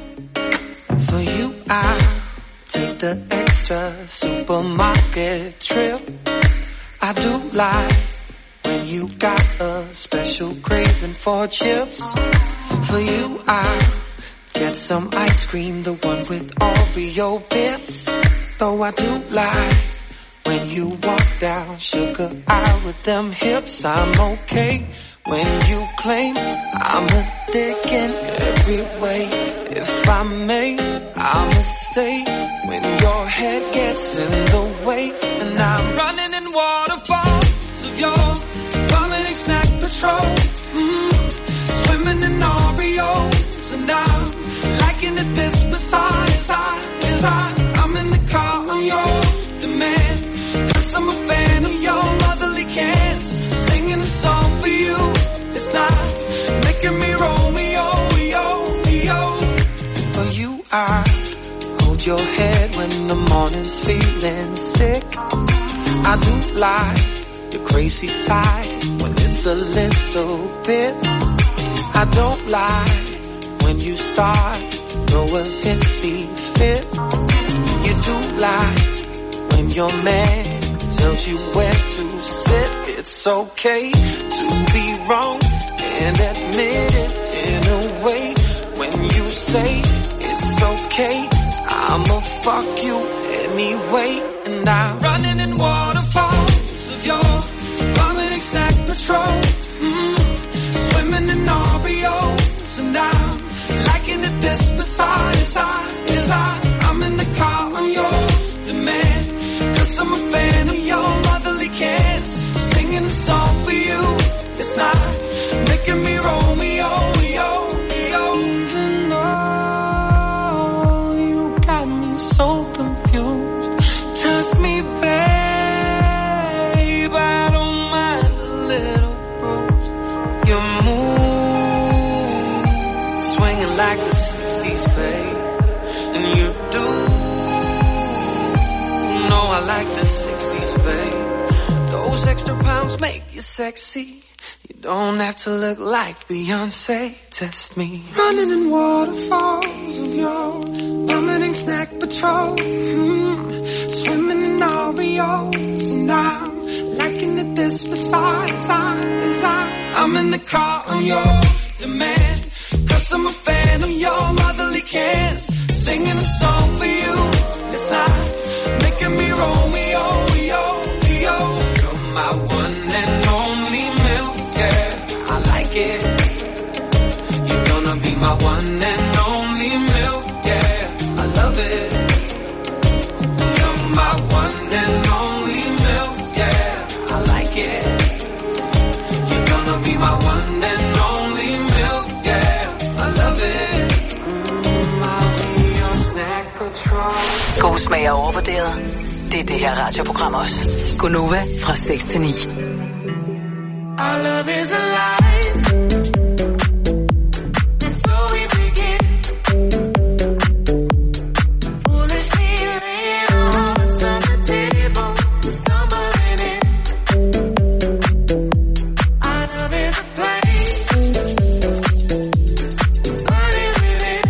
For you, I take the extra supermarket trip. I do like when you got a special craving for chips. For you, I get some ice cream, the one with Oreo bits. Though I do like when you walk down sugar aisle with them hips. I'm okay when you claim I'm a dick in every way. If I may, I'ma stay when your head gets in the way. And I'm running in waterfalls of your vomiting snack patrol. Mm, swimming in Oreos. And I'm liking it this besides I, is I, I'm in the car on your demand. Cause I'm a fan of your motherly cans. Singing a song for you. It's not making me Romeo, yo, yo. For you, I hold your head when the morning's feeling sick. I do like your crazy side when it's a little bit. I don't like when you start to throw a hissy fit. You do like when your man tells you where to sit. It's okay to be wrong and admit it in a way. When you say it's okay, I'ma fuck you anyway. And I'm running in waterfalls of your vomiting snack patrol. Mm, swimming in Oreos. And I'm liking it this besides I, is I, I'm in the car on your demand. Cause I'm a fan of your motherly cans. Singing a song for you. It's not making me Romeo, yo, yo. Even though you got me so confused. Trust me, babe, I don't mind a little bruise. Your move, swinging like the sixties, babe. And you do know I like the sixties, babe. Those extra pounds make you sexy. You don't have to look like Beyonce. Test me. Running in waterfalls of your vomiting snack patrol. Mm, swimming in Oreos. And I'm liking it this besides I, is I, I'm in the car on your demand. Cause I'm a fan of your motherly cans. Singing a song for you. It's not making me Romeo, yo, yo. You're my one and only milk, yeah. I like it. You're gonna be my one and only milk, yeah. I love it. You're my one and only milk, yeah. I like it. You're gonna be my one and only milk, yeah. I love it. Mm, I'll be your snack patrol. God smag er overvurderet. Det er det her radioprogram også. Gonova fra seks til ni. Our love is alive. And so we begin. Foolishly laying our hearts on the table, stumbling in. Our love is a flame, burning within.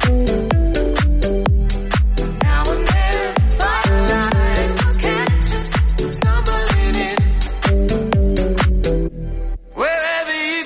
Now and then, firelight will catch us stumbling in. Wherever you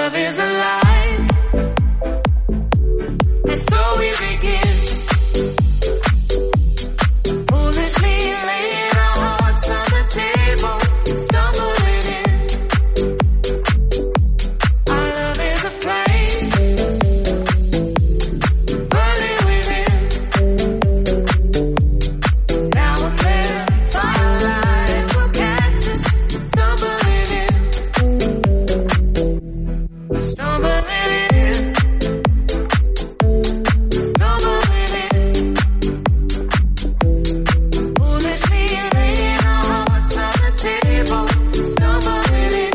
love is alive. And so we begin. Foolishly laying our hearts on the table, stumbling in. Our love is a flame, burning within. Now and then, firelight will catch us, stumbling in. Stumbling in. Stumbling in. Foolishly laying our hearts on the table, stumbling in.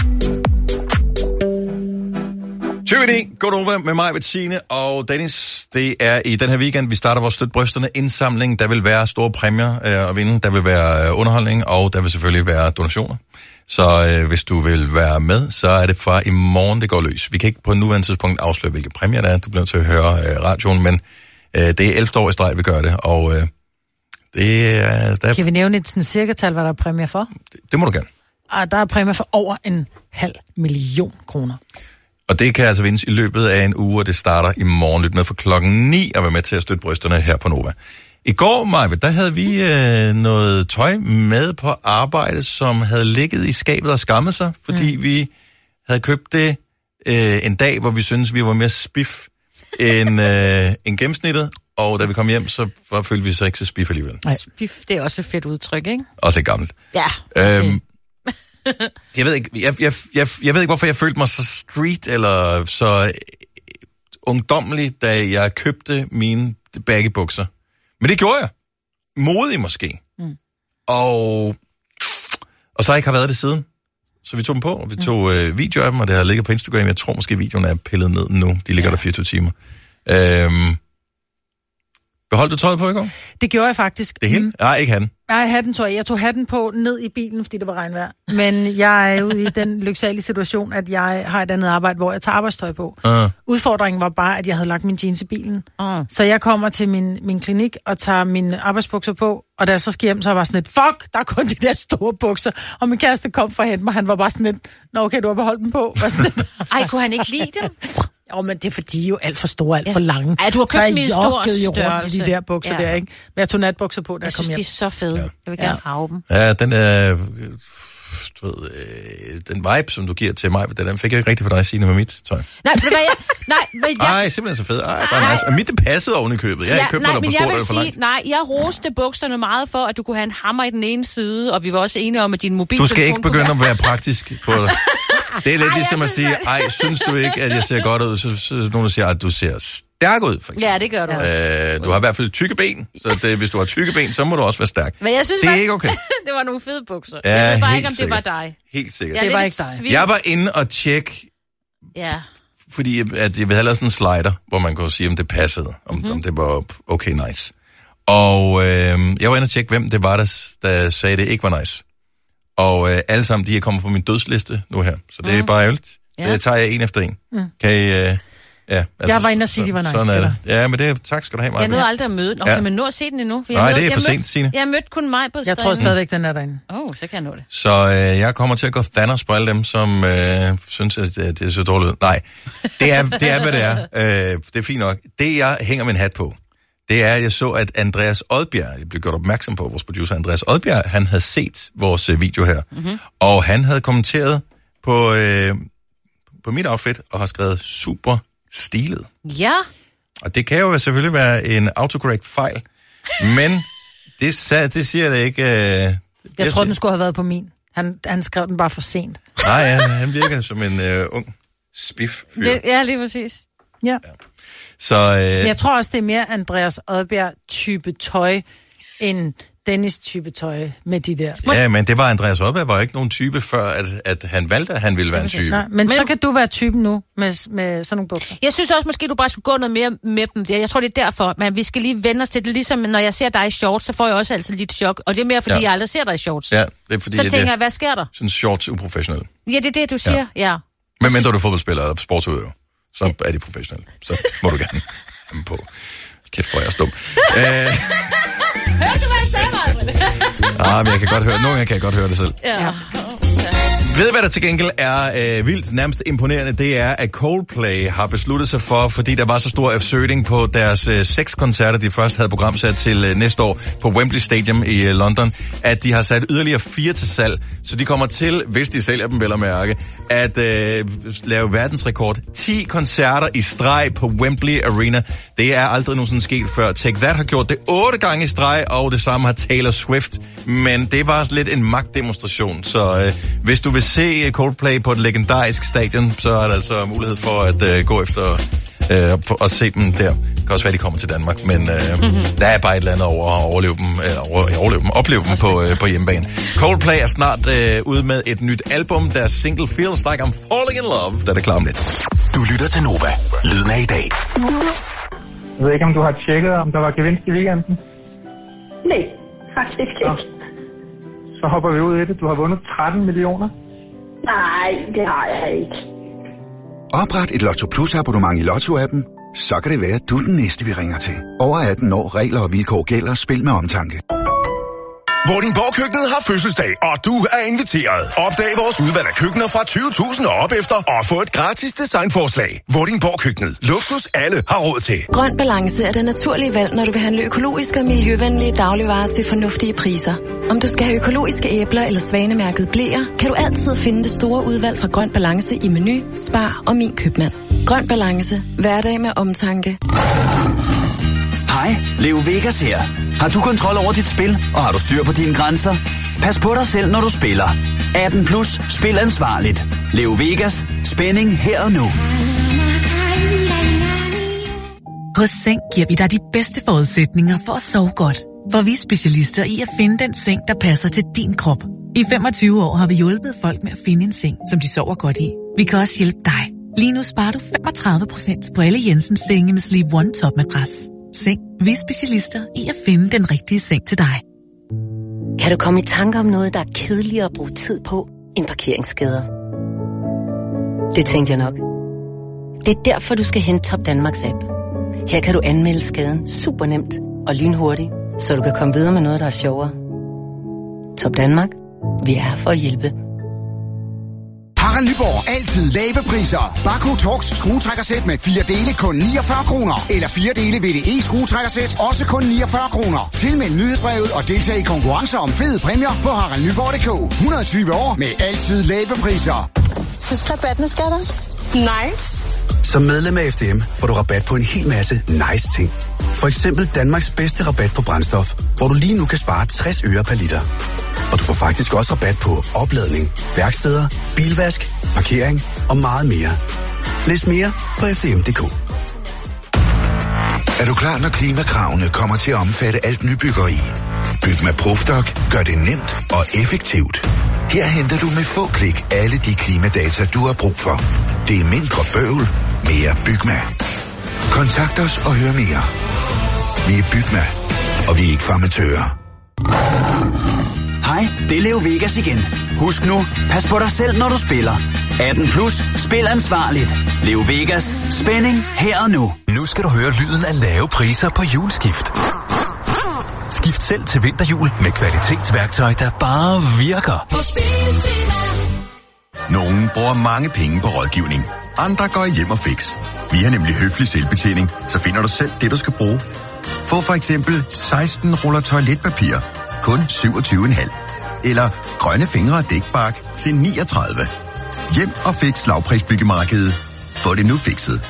tyve ni, godt over med mig, Bettine og Dennis. Det er i den her weekend, vi starter vores Støt Brysterne indsamling. Der vil være store præmier øh, at vinde, der vil være øh, underholdning, og der vil selvfølgelig være donationer. Så øh, hvis du vil være med, så er det fra i morgen, det går løs. Vi kan ikke på nuværende tidspunkt afsløre, hvilke præmier der er. Du bliver nødt til at høre øh, radioen, men øh, det er ellevte år i streg, vi gør det, og øh, det er... Der... Kan vi nævne et sådan cirka-tal, hvad der er præmier for? Det, det må du gerne. Ah, der er præmier for over en halv million kroner. Og det kan altså vindes i løbet af en uge, og det starter i morgen. Lyt med for klokken ni og være med til at støtte brysterne her på Nova. I går, Maja, der havde vi øh, noget tøj med på arbejde, som havde ligget i skabet og skammet sig, fordi mm. vi havde købt det øh, en dag, hvor vi syntes, vi var mere spiff end, øh, end gennemsnittet. Og da vi kom hjem, så var, følte vi så ikke så spiff alligevel. Nej, spiff, det er også et fedt udtryk, ikke? Også et gammelt. Ja, okay. Øhm, jeg ved ikke, jeg, jeg, jeg, jeg ved ikke, hvorfor jeg følte mig så street eller så ungdommelig, da jeg købte mine baggebukser. Men det gjorde jeg. Modig måske. Mm. Og, og så har jeg ikke været det siden. Så vi tog dem på, og vi tog øh, video af dem, og det har ligget på Instagram. Jeg tror måske, videoen er pillet ned nu. De ligger ja. der fireogtyve timer. Øhm, beholdt du tøjet på i går? Det gjorde jeg faktisk. Det hele? Mm. Nej, ikke hatten. Nej, hatten tog jeg. Jeg tog hatten på ned i bilen, fordi det var regnvejr. Men jeg er jo i den lyksalige situation, at jeg har et andet arbejde, hvor jeg tager arbejdstøj på. Uh. Udfordringen var bare, at jeg havde lagt min jeans i bilen. Uh. Så jeg kommer til min, min klinik og tager mine arbejdsbukser på, og da jeg så skal hjem, så var jeg bare sådan lidt, fuck, der er kun de der store bukser. Og min kæreste kom fra hente mig, han var bare sådan lidt, nå okay, du har beholdt dem på. Ej, kunne han ikke lide dem? Jo, men det er fordi, de er jo alt for store, alt for lange. Ja, du har købt min store størrelse. Så jeg rundt i de der bukser ja. der, ikke? Men jeg tog natbukser på, da jeg, jeg kom hjem. Jeg synes, de er så fede. Ja. Jeg vil gerne ja. have dem. Ja, den er... Du ved, øh, den vibe, som du giver til mig, den fik jeg ikke rigtig for dig, Signe, med mit tøj. Nej, men hvad jeg... Nej, men jeg... Ej, simpelthen så fed. Ej, bare nice. Og mit, det passede oven i købet. Jeg har ja, ikke købt nej, mig men på stort jeg eller for langt. Sige, nej, jeg roste bukserne meget for, at du kunne have en hammer i den ene side, og vi var også enige om, at din mobiltelefon... Du skal ikke begynde at være praktisk på det. Det er lidt ej, ligesom at sige, ej, synes du ikke, at jeg ser godt ud? Så, så, så nogen, der siger, at du ser stærk ud, for eksempel. Ja, det gør du også. Øh, du har i hvert fald tykke ben, så det, hvis du har tykke ben, så må du også være stærk. Men jeg synes det er faktisk, ikke okay. det var nogle fede bukser. Ja, jeg ved bare ikke, om sikkert. det var dig. Helt sikkert. Jeg det var ikke dig. Svig. Jeg var inde og tjekke, ja. fordi at jeg ville have lavet sådan en slider, hvor man kunne sige, om det passede, om, mm-hmm. om det var okay nice. Og øh, jeg var inde og tjekke, hvem det var, der, der sagde, det ikke var nice. Og øh, alle sammen, de er kommet på min dødsliste nu her. Så det mm. er bare ærgerligt. Ja. Det tager jeg en efter en. Mm. Kan I... Øh, ja, altså, jeg var inde og sige, de var nice sådan er det. Ja, men det er, tak skal du have, Maja. Jeg nåede aldrig at møde den. Og ja. Kan man nå at se den endnu? For Nej, jeg det er mød, for jeg sent, Signe. Jeg mødte kun mig på Jeg tror stadigvæk, den er derinde. Åh, oh, så kan jeg nå det. Så øh, jeg kommer til at gå Thanos på alle dem, som øh, synes, at det er så dårligt ud. Nej, det er, det er, hvad det er. Øh, det er fint nok. Det, jeg hænger min hat på, det er, at jeg så, at Andreas Odbjerg, jeg blev gjort opmærksom på, vores producer Andreas Odbjerg, han havde set vores øh, video her. Mm-hmm. Og han havde kommenteret på... Øh, på mit outfit, og har skrevet super stilet. Ja. Og det kan jo selvfølgelig være en autocorrect fejl, men det, det siger det ikke. Øh, jeg, jeg tror, siger. den skulle have været på min. Han, han skrev den bare for sent. Nej, han, han virker som en øh, ung spiff fyr. Det, ja, lige præcis. Ja. ja. Så, øh, men jeg tror også, det er mere Andreas Odbjerg type tøj, end Dennis type tøj med de der. Ja, men det var Andreas Odbjerg, var ikke nogen type før, at, at han valgte, at han ville være en type. Nej, men, men så kan du være typen nu med, med sådan nogle bukser. Jeg synes også, måske du bare skulle gå noget mere med dem. Jeg tror, det er derfor, men vi skal lige vende os til det. Ligesom når jeg ser dig i shorts, så får jeg også altid lidt chok. Og det er mere, fordi ja. jeg aldrig ser dig i shorts. Ja, det er fordi, så tænker jeg, hvad sker der? Sådan shorts uprofessionelle. Ja, det er det, du siger, ja. ja. Men mindre du er fodboldspiller eller sportsudøver, så ja. er de professionelle. Så må du gerne have på. Kæft, hvor er jeg stum. Æh... Hørte du, hvad jeg sagde, Maja? Ah, men jeg kan godt høre, nogle gange kan jeg godt høre det selv. Ja. Ved hvad der til gengæld er øh, vildt, nærmest imponerende, det er, at Coldplay har besluttet sig for, fordi der var så stor eftersøgning på deres øh, seks koncerter, de først havde programsat til øh, næste år på Wembley Stadium i øh, London, at de har sat yderligere fire til salg, så de kommer til, hvis de sælger dem vel at mærke, at øh, lave verdensrekord. ti koncerter i streg på Wembley Arena. Det er aldrig nogensinde sket før. Take That har gjort det otte gange i streg, og det samme har Taylor Swift. Men det var lidt en magtdemonstration, så øh, hvis du vil se Coldplay på et legendarisk stadion, så er der altså mulighed for at øh, gå efter øh, for at se dem der. Det kan også være, de kommer til Danmark, men øh, mm-hmm. der er bare et eller andet over at overleve dem, øh, over, overleve dem, opleve dem på, øh, på hjemmebane. Coldplay er snart øh, ude med et nyt album, deres single Feels Like I'm Falling in Love, der er det klar om lidt. Du lytter til Nova. Lyden af i dag. Jeg ved ikke, om du har tjekket, om der var gevinst i weekenden? Nej, faktisk ikke. Nå. Så hopper vi ud i det. Du har vundet tretten millioner. Nej, det har jeg ikke. Opret et Lotto Plus abonnement i Lotto-appen. Så kan det være, at du er den næste, vi ringer til. Over atten år, regler og vilkår gælder. Spil med omtanke. Vordingborg Køkkenet har fødselsdag, og du er inviteret. Opdag vores udvalg af køkkener fra tyve tusind og op efter, og få et gratis designforslag. Vordingborg Køkkenet. Luksus alle har råd til. Grøn Balance er det naturlige valg, når du vil handle økologiske og miljøvenlige dagligvarer til fornuftige priser. Om du skal have økologiske æbler eller svanemærket bleer, kan du altid finde det store udvalg fra Grøn Balance i Meny, Spar og Min Købmand. Grøn Balance. Hverdag med omtanke. Hej, Leo Vegas her. Har du kontrol over dit spil, og har du styr på dine grænser? Pas på dig selv, når du spiller. atten plus, spil ansvarligt. Leo Vegas, spænding her og nu. Hos Seng giver vi dig de bedste forudsætninger for at sove godt. For vi er specialister i at finde den seng, der passer til din krop. I femogtyve år har vi hjulpet folk med at finde en seng, som de sover godt i. Vi kan også hjælpe dig. Lige nu sparer du femogtredive procent på alle Jensens senge med Sleep One Top Madras. Seng. Vi er specialister i at finde den rigtige seng til dig. Kan du komme i tanke om noget, der er kedeligere at bruge tid på end parkeringsskader? Det tænkte jeg nok. Det er derfor, du skal hente Top Danmarks app. Her kan du anmelde skaden super nemt og lynhurtigt, så du kan komme videre med noget, der er sjovere. Top Danmark. Vi er her for at hjælpe. Harald Nyborg. Altid lave priser. Bako Torx skruetrækkersæt med fire dele kun niogfyrre kroner. Eller fire dele V D E skruetrækkersæt også kun niogfyrre kroner. Tilmeld nyhedsbrevet og deltag i konkurrencer om fede præmier på harald nyborg punktum d k. et hundrede og tyve år med altid lave priser. Husk rabatten, skatter. Nice. Som medlem af F D M får du rabat på en hel masse nice ting. For eksempel Danmarks bedste rabat på brændstof, hvor du lige nu kan spare tres øre per liter. Og du får faktisk også rabat på opladning, værksteder, bilvask, parkering og meget mere. Læs mere på f d m punktum d k. Er du klar, når klimakravene kommer til at omfatte alt nybyggeri? Byg med Profdoc gør det nemt og effektivt. Her henter du med få klik alle de klimadata, du har brug for. Det er mindre bøvl, mere Bygma. Kontakt os og hør mere. Vi er Bygma, og vi er ikke farmatører. Hej, det er Leo Vegas igen. Husk nu, pas på dig selv, når du spiller. atten plus, spil ansvarligt. Leo Vegas, spænding her og nu. Nu skal du høre lyden af lave priser på hjulskift. Skift selv til vinterhjul med kvalitetsværktøj, der bare virker. Nogle bruger mange penge på rådgivning. Andre går hjem og fix. Vi har nemlig høflig selvbetjening, så finder du selv det, du skal bruge. Få for eksempel seksten ruller toiletpapir, kun syvogtyve komma fem. Eller grønne fingre og dækbark til niogtredive. Hjem og fix lavprisbyggemarkedet. Få det nu fikset.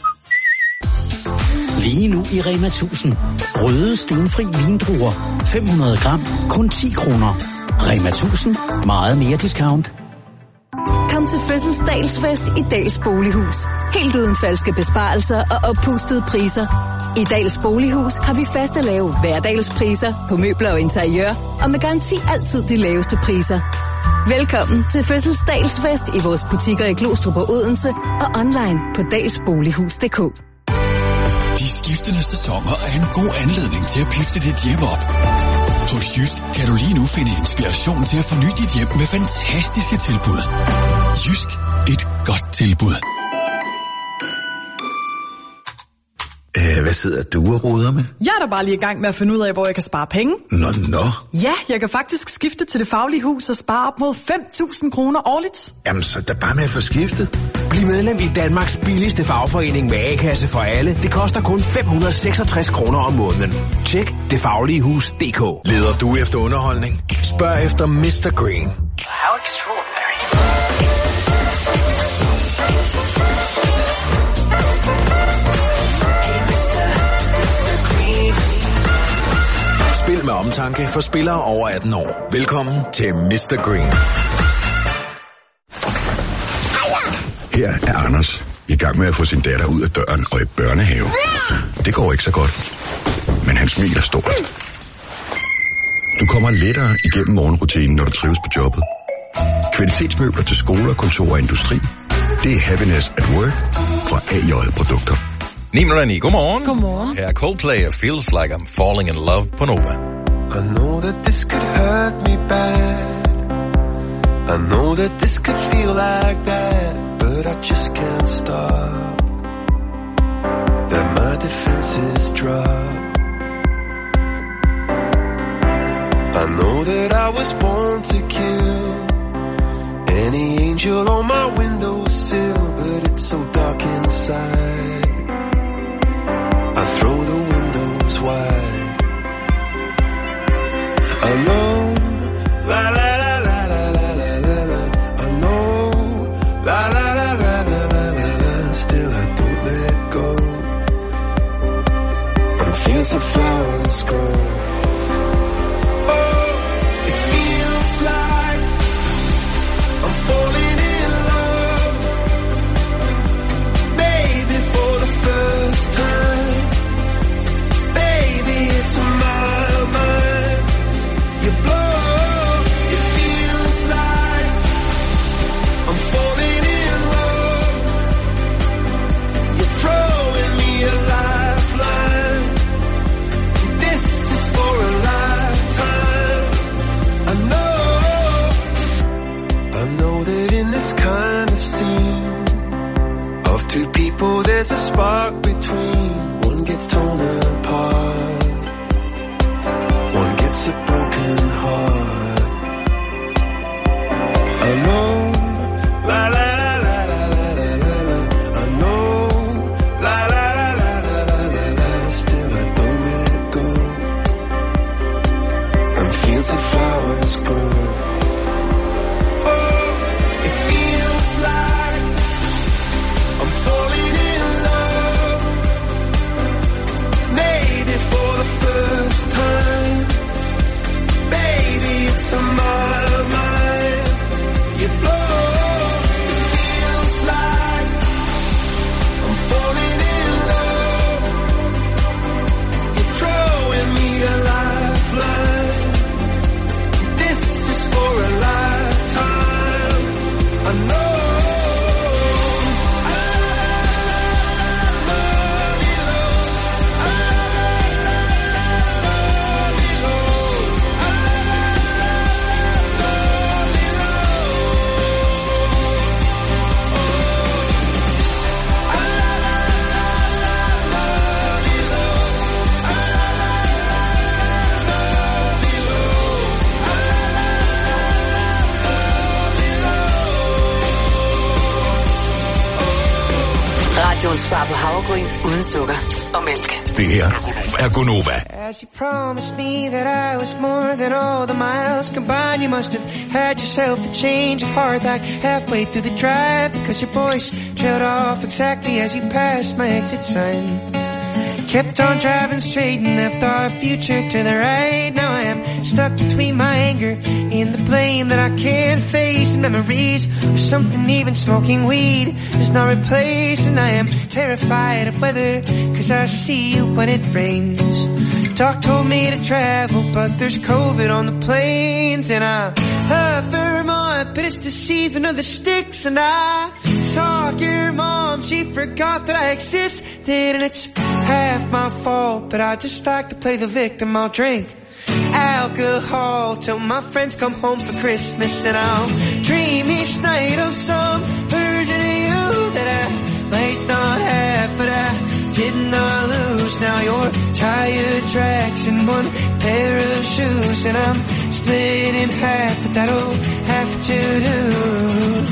Lige nu i Rema tusind. Røde stenfri vindruer. fem hundrede gram. Kun ti kroner. Rema tusind. Meget mere discount. Kom til fødselsdagsfest i Dals Bolighus. Helt uden falske besparelser og oppustede priser. I Dals Bolighus har vi faste lave hverdagspriser på møbler og interiør, og med garanti altid de laveste priser. Velkommen til fødselsdagsfest i vores butikker i Glostrup og Odense og online på dalsbolighus punktum d k. De skiftende sæsoner er en god anledning til at pifte dit hjem op. Hos Jysk kan du lige nu finde inspiration til at forny dit hjem med fantastiske tilbud. Jysk. Et godt tilbud. Øh, Hvad sidder du og roder med? Jeg er da bare lige i gang med at finde ud af, hvor jeg kan spare penge. Nå, nå. Ja, jeg kan faktisk skifte til Det Faglige Hus og spare op mod fem tusind kroner årligt. Jamen, så er der bare med at få skiftet. Bliv medlem i Danmarks billigste fagforening med A-kasse for alle. Det koster kun fem hundrede og seksogtres kroner om måneden. Tjek det faglige hus punktum d k. Leder du efter underholdning? Spørg efter mister Green. How extraordinary. Spil med omtanke for spillere over atten år. Velkommen til mister Green. Her er Anders i gang med at få sin datter ud af døren og i børnehave. Det går ikke så godt, men han smiler stort. Du kommer lettere igennem morgenrutinen, når du trives på jobbet. Kvalitetsmøbler til skoler, kontor og industri. Det er Happiness at Work fra A J Produkter. ni minutter ni. Godmorgen. Godmorgen. Her er Coldplay og Feels Like I'm Falling in Love på Nova. I know that this could hurt me bad. I know that this could feel like that, but I just can't stop. Let my defenses drop. I know that I was born to kill any angel on my windowsill, but it's so dark inside. I throw the windows wide. I know, la la la la la la la la la. I know, la la la la la la la la. Still I don't let go. And fields of flowers grow. Oh, it feels like I'm falling in love. Maybe for the first time. Baby, it's on my mind. You blow, it feels like I'm falling in love. You're throwing me a lifeline. This is for a lifetime. I know, I know that in this kind of scene of two people there's a spark between. One gets torn apart, one gets a broken heart. I know, la la la la la la la la. I know, la la la la la la la la. Still I don't let go. And fields of flowers grow. Oh, it feels like I'm falling in love. Maybe for the first time. Baby, it's on my mind. You blow, it feels like I'm falling in love. You're throwing me a lifeline. This is for a lifetime. I know. Radioens svar på havregryn uden sukker og mælk. Det her er Gonova. As you promised me that I was more than all the miles combined, you must have had yourself a change of heart like halfway through the drive, because your voice trailed off exactly as you passed my exit sign. Kept on driving straight and left our future to the right. Now I am stuck between my anger and the blame that I can't face, and memories of something even smoking weed is not replaced. And I am terrified of weather, cause I see you when it rains. Doc told me to travel, but there's COVID on the planes. And I love Vermont, but it's the season of the sticks. And I saw your mom, she forgot that I existed. And it's half my fault, but I just like to play the victim. I'll drink alcohol till my friends come home for Christmas. And I'll dream each night of some version of you that I might not have, but I did not lose. Now pair of shoes. And I'm split in half, but that'll have to do.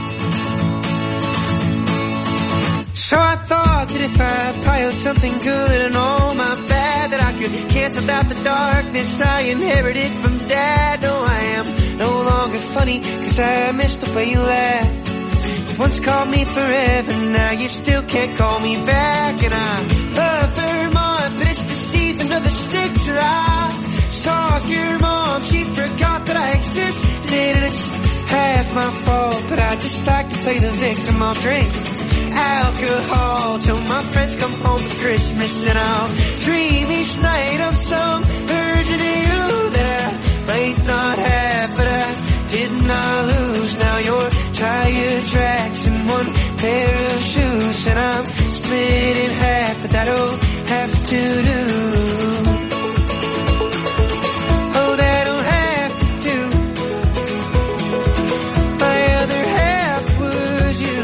So I thought that if I piled something good and all my bad, that I could cancel out the darkness I inherited from Dad. No, I am no longer funny, cause I miss the way you laughed. You once called me forever, now you still can't call me back. And I love Vermont, but it's the season of the sticks. And I saw your mom, she forgot that I existed. And it's half my fault, but I just like to play the victim. I'll drink alcohol till my friends come home for Christmas, and I'll dream each night of some version of you that I might not have, but I did not lose. Now you're tire tracks and one pair of shoes, and I'm split in half, but that'll have to do. Oh, that'll have to do. My other half was you.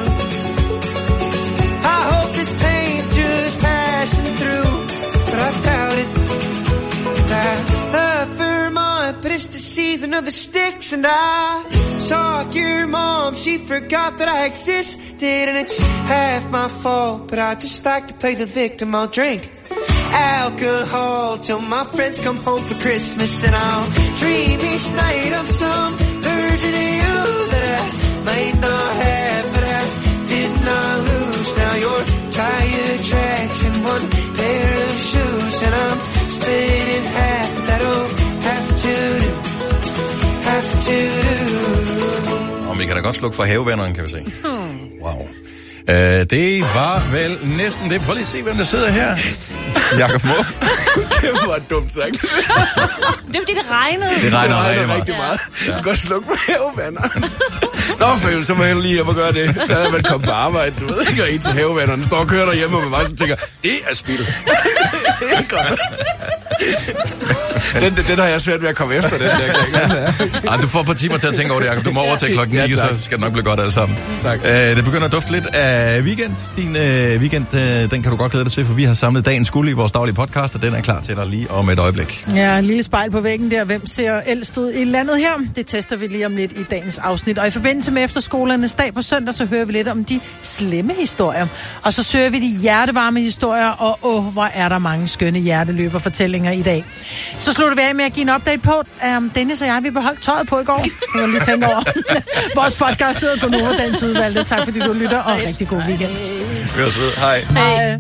I hope this pain's just passing through, but I doubt it. I love Vermont, but it's the season of the sticks. And I saw your mom, she forgot that I existed. And it's half my fault, but I just like to play the victim. I'll drink alcohol till my friends come home for Christmas, and I'll dream each night of some version of you that I might not have, but I did not lose. Now you're tire tracks and one pair of shoes, and I'm split in half. That'll have to do, have to do. Og vi kan da godt slukke for havevanderen, kan vi se. Wow. Uh, det var vel næsten det. Prøv lige at se, hvem der sidder her. Jakob Måb. Det var dumt sagt. Det er fordi, det regnede. Det regner, det regner rigtig, rigtig meget. Ja. Du kan godt slukke for havevanderen. Nå, Føl, så må jeg lige hjem og gøre det. Så havde man kommet på arbejde, du ved ikke, og en til havevanderen står og kører derhjemme, og med mig så tænker, det er spild. Det er godt. Den, den, den har jeg svært ved at komme efter, den der. Ej, du får et par timer til at tænke over det, Jacob. Du må overtage klokken ni, ja, så skal det nok blive godt alle sammen. Tak. Uh, det begynder at dufte lidt af weekend. Din uh, weekend, uh, den kan du godt glæde dig til, for vi har samlet dagens guld i vores daglige podcast, og den er klar til dig lige om et øjeblik. Ja, en lille spejl på væggen der. Hvem ser ældst ud i landet her? Det tester vi lige om lidt i dagens afsnit. Og i forbindelse med efterskolernes dag på søndag, så hører vi lidt om de slemme historier. Og så søger vi de hjertevarme historier, og åh, hvor er der mange skønne hjerteløberfortællinger i dag. Så slutter vi af med at give en update på, um, Dennis og jeg, vi beholdt tøjet på i går. Det var lige tænke over. Vores podcast hedder på Nova, dagens udvalgte. Tak fordi du lytter, og rigtig god weekend. Vi høres ved. Hej. Hej.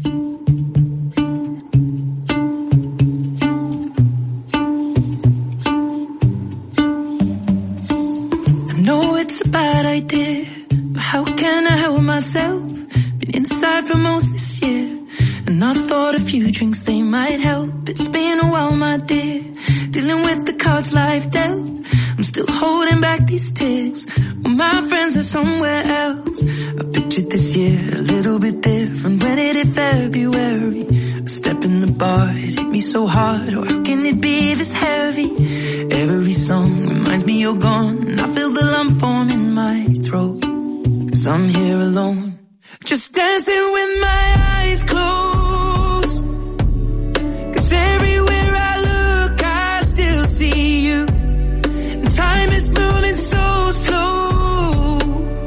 know it's a bad idea, but how can I help myself? Been inside for most this year, and I thought a few drinks, they might help. It's been a while, my dear, dealing with the cards life dealt. I'm still holding back these tears, well, my friends are somewhere else. I pictured this year a little bit different. When it hit February, a step in the bar, it hit me so hard. Oh, how can it be this heavy? Every song reminds me you're gone, and I feel the lump form in my throat, 'cause I'm here alone, just dancing with my eyes closed. 'Cause everywhere I look, I still see you. And time is moving so slow,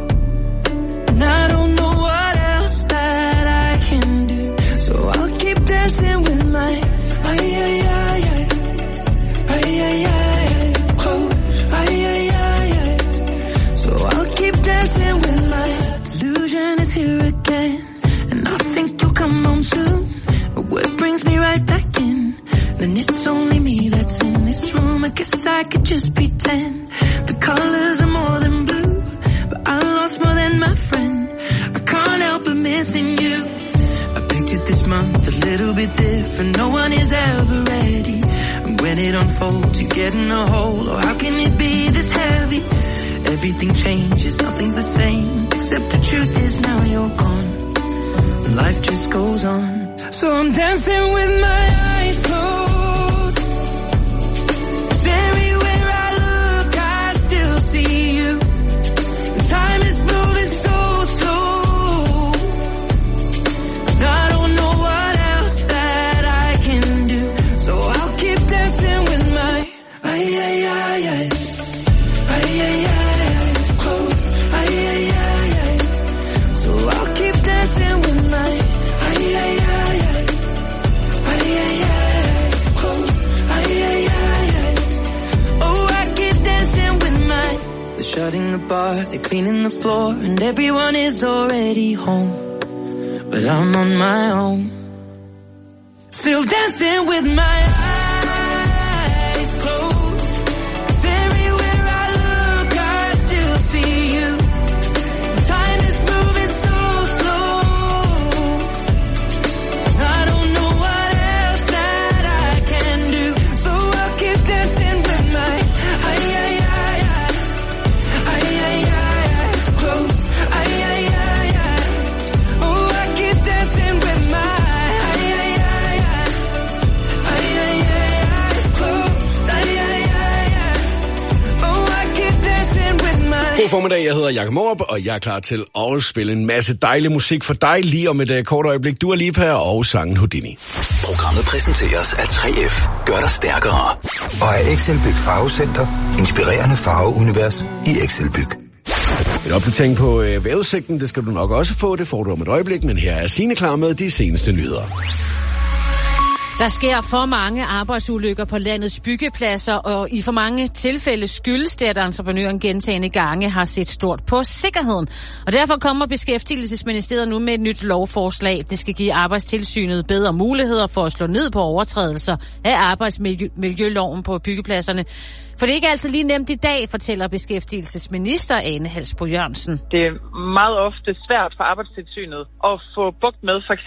and I don't know what else that I can do. So I'll keep dancing with my ay ay ay ay ay ay ay oh ay ay ay ay. So I'll keep dancing with my delusion is here again, and I think you'll come home soon. A word brings me right back in, then it's only me that's in this room. I guess I could just pretend the colors are more than blue, but I lost more than my friend. I can't help but missing you. I pictured this month a little bit different. No one is ever ready, and when it unfolds you get in a hole. Oh, how can it be this heavy? Everything changes, nothing's the same, except the truth is now you're gone. Life just goes on, so I'm dancing with my eyes closed. 'Cause everywhere I look, I still see you. And time is moving so slow, and I don't know what else that I can do. So I'll keep dancing with in the bar, they're cleaning the floor, and everyone is already home. But I'm on my own, still dancing with my eyes closed. 'Cause everywhere I look, I still see you. Time is moving so slow. I don't know what else that I can do, so I'll keep dancing with my ay ay ay eyes, ay ay ay eyes closed, ay ay ay eyes. Oh, I keep dancing with my ay ay ay eyes, ay ay ay eyes closed, ay ay ay eyes. Oh, I keep dancing with my. God formiddag, jeg hedder Jakob Morup, og jeg er klar til at spille en masse dejlig musik for dig lige om et uh, kort øjeblik. Dua Lipa og sangen Houdini. Programmet præsenteres af tre F. Gør dig stærkere. Og af Excelbyg Farvecenter. Inspirerende farveunivers i Excelbyg. En opdatering på øh, vejrudsigten, det skal du nok også få. Det får du om et øjeblik, men her er Signe klar med de seneste nyheder. Der sker for mange arbejdsulykker på landets byggepladser, og i for mange tilfælde skyldes det, at entreprenøren gentagne gange har set stort på sikkerheden. Og derfor kommer Beskæftigelsesministeriet nu med et nyt lovforslag. Det skal give Arbejdstilsynet bedre muligheder for at slå ned på overtrædelser af arbejdsmiljøloven på byggepladserne. For det er ikke altid lige nemt i dag, fortæller beskæftigelsesminister Ane Halsboe Jørgensen. Det er meget ofte svært for Arbejdstilsynet at få bugt med for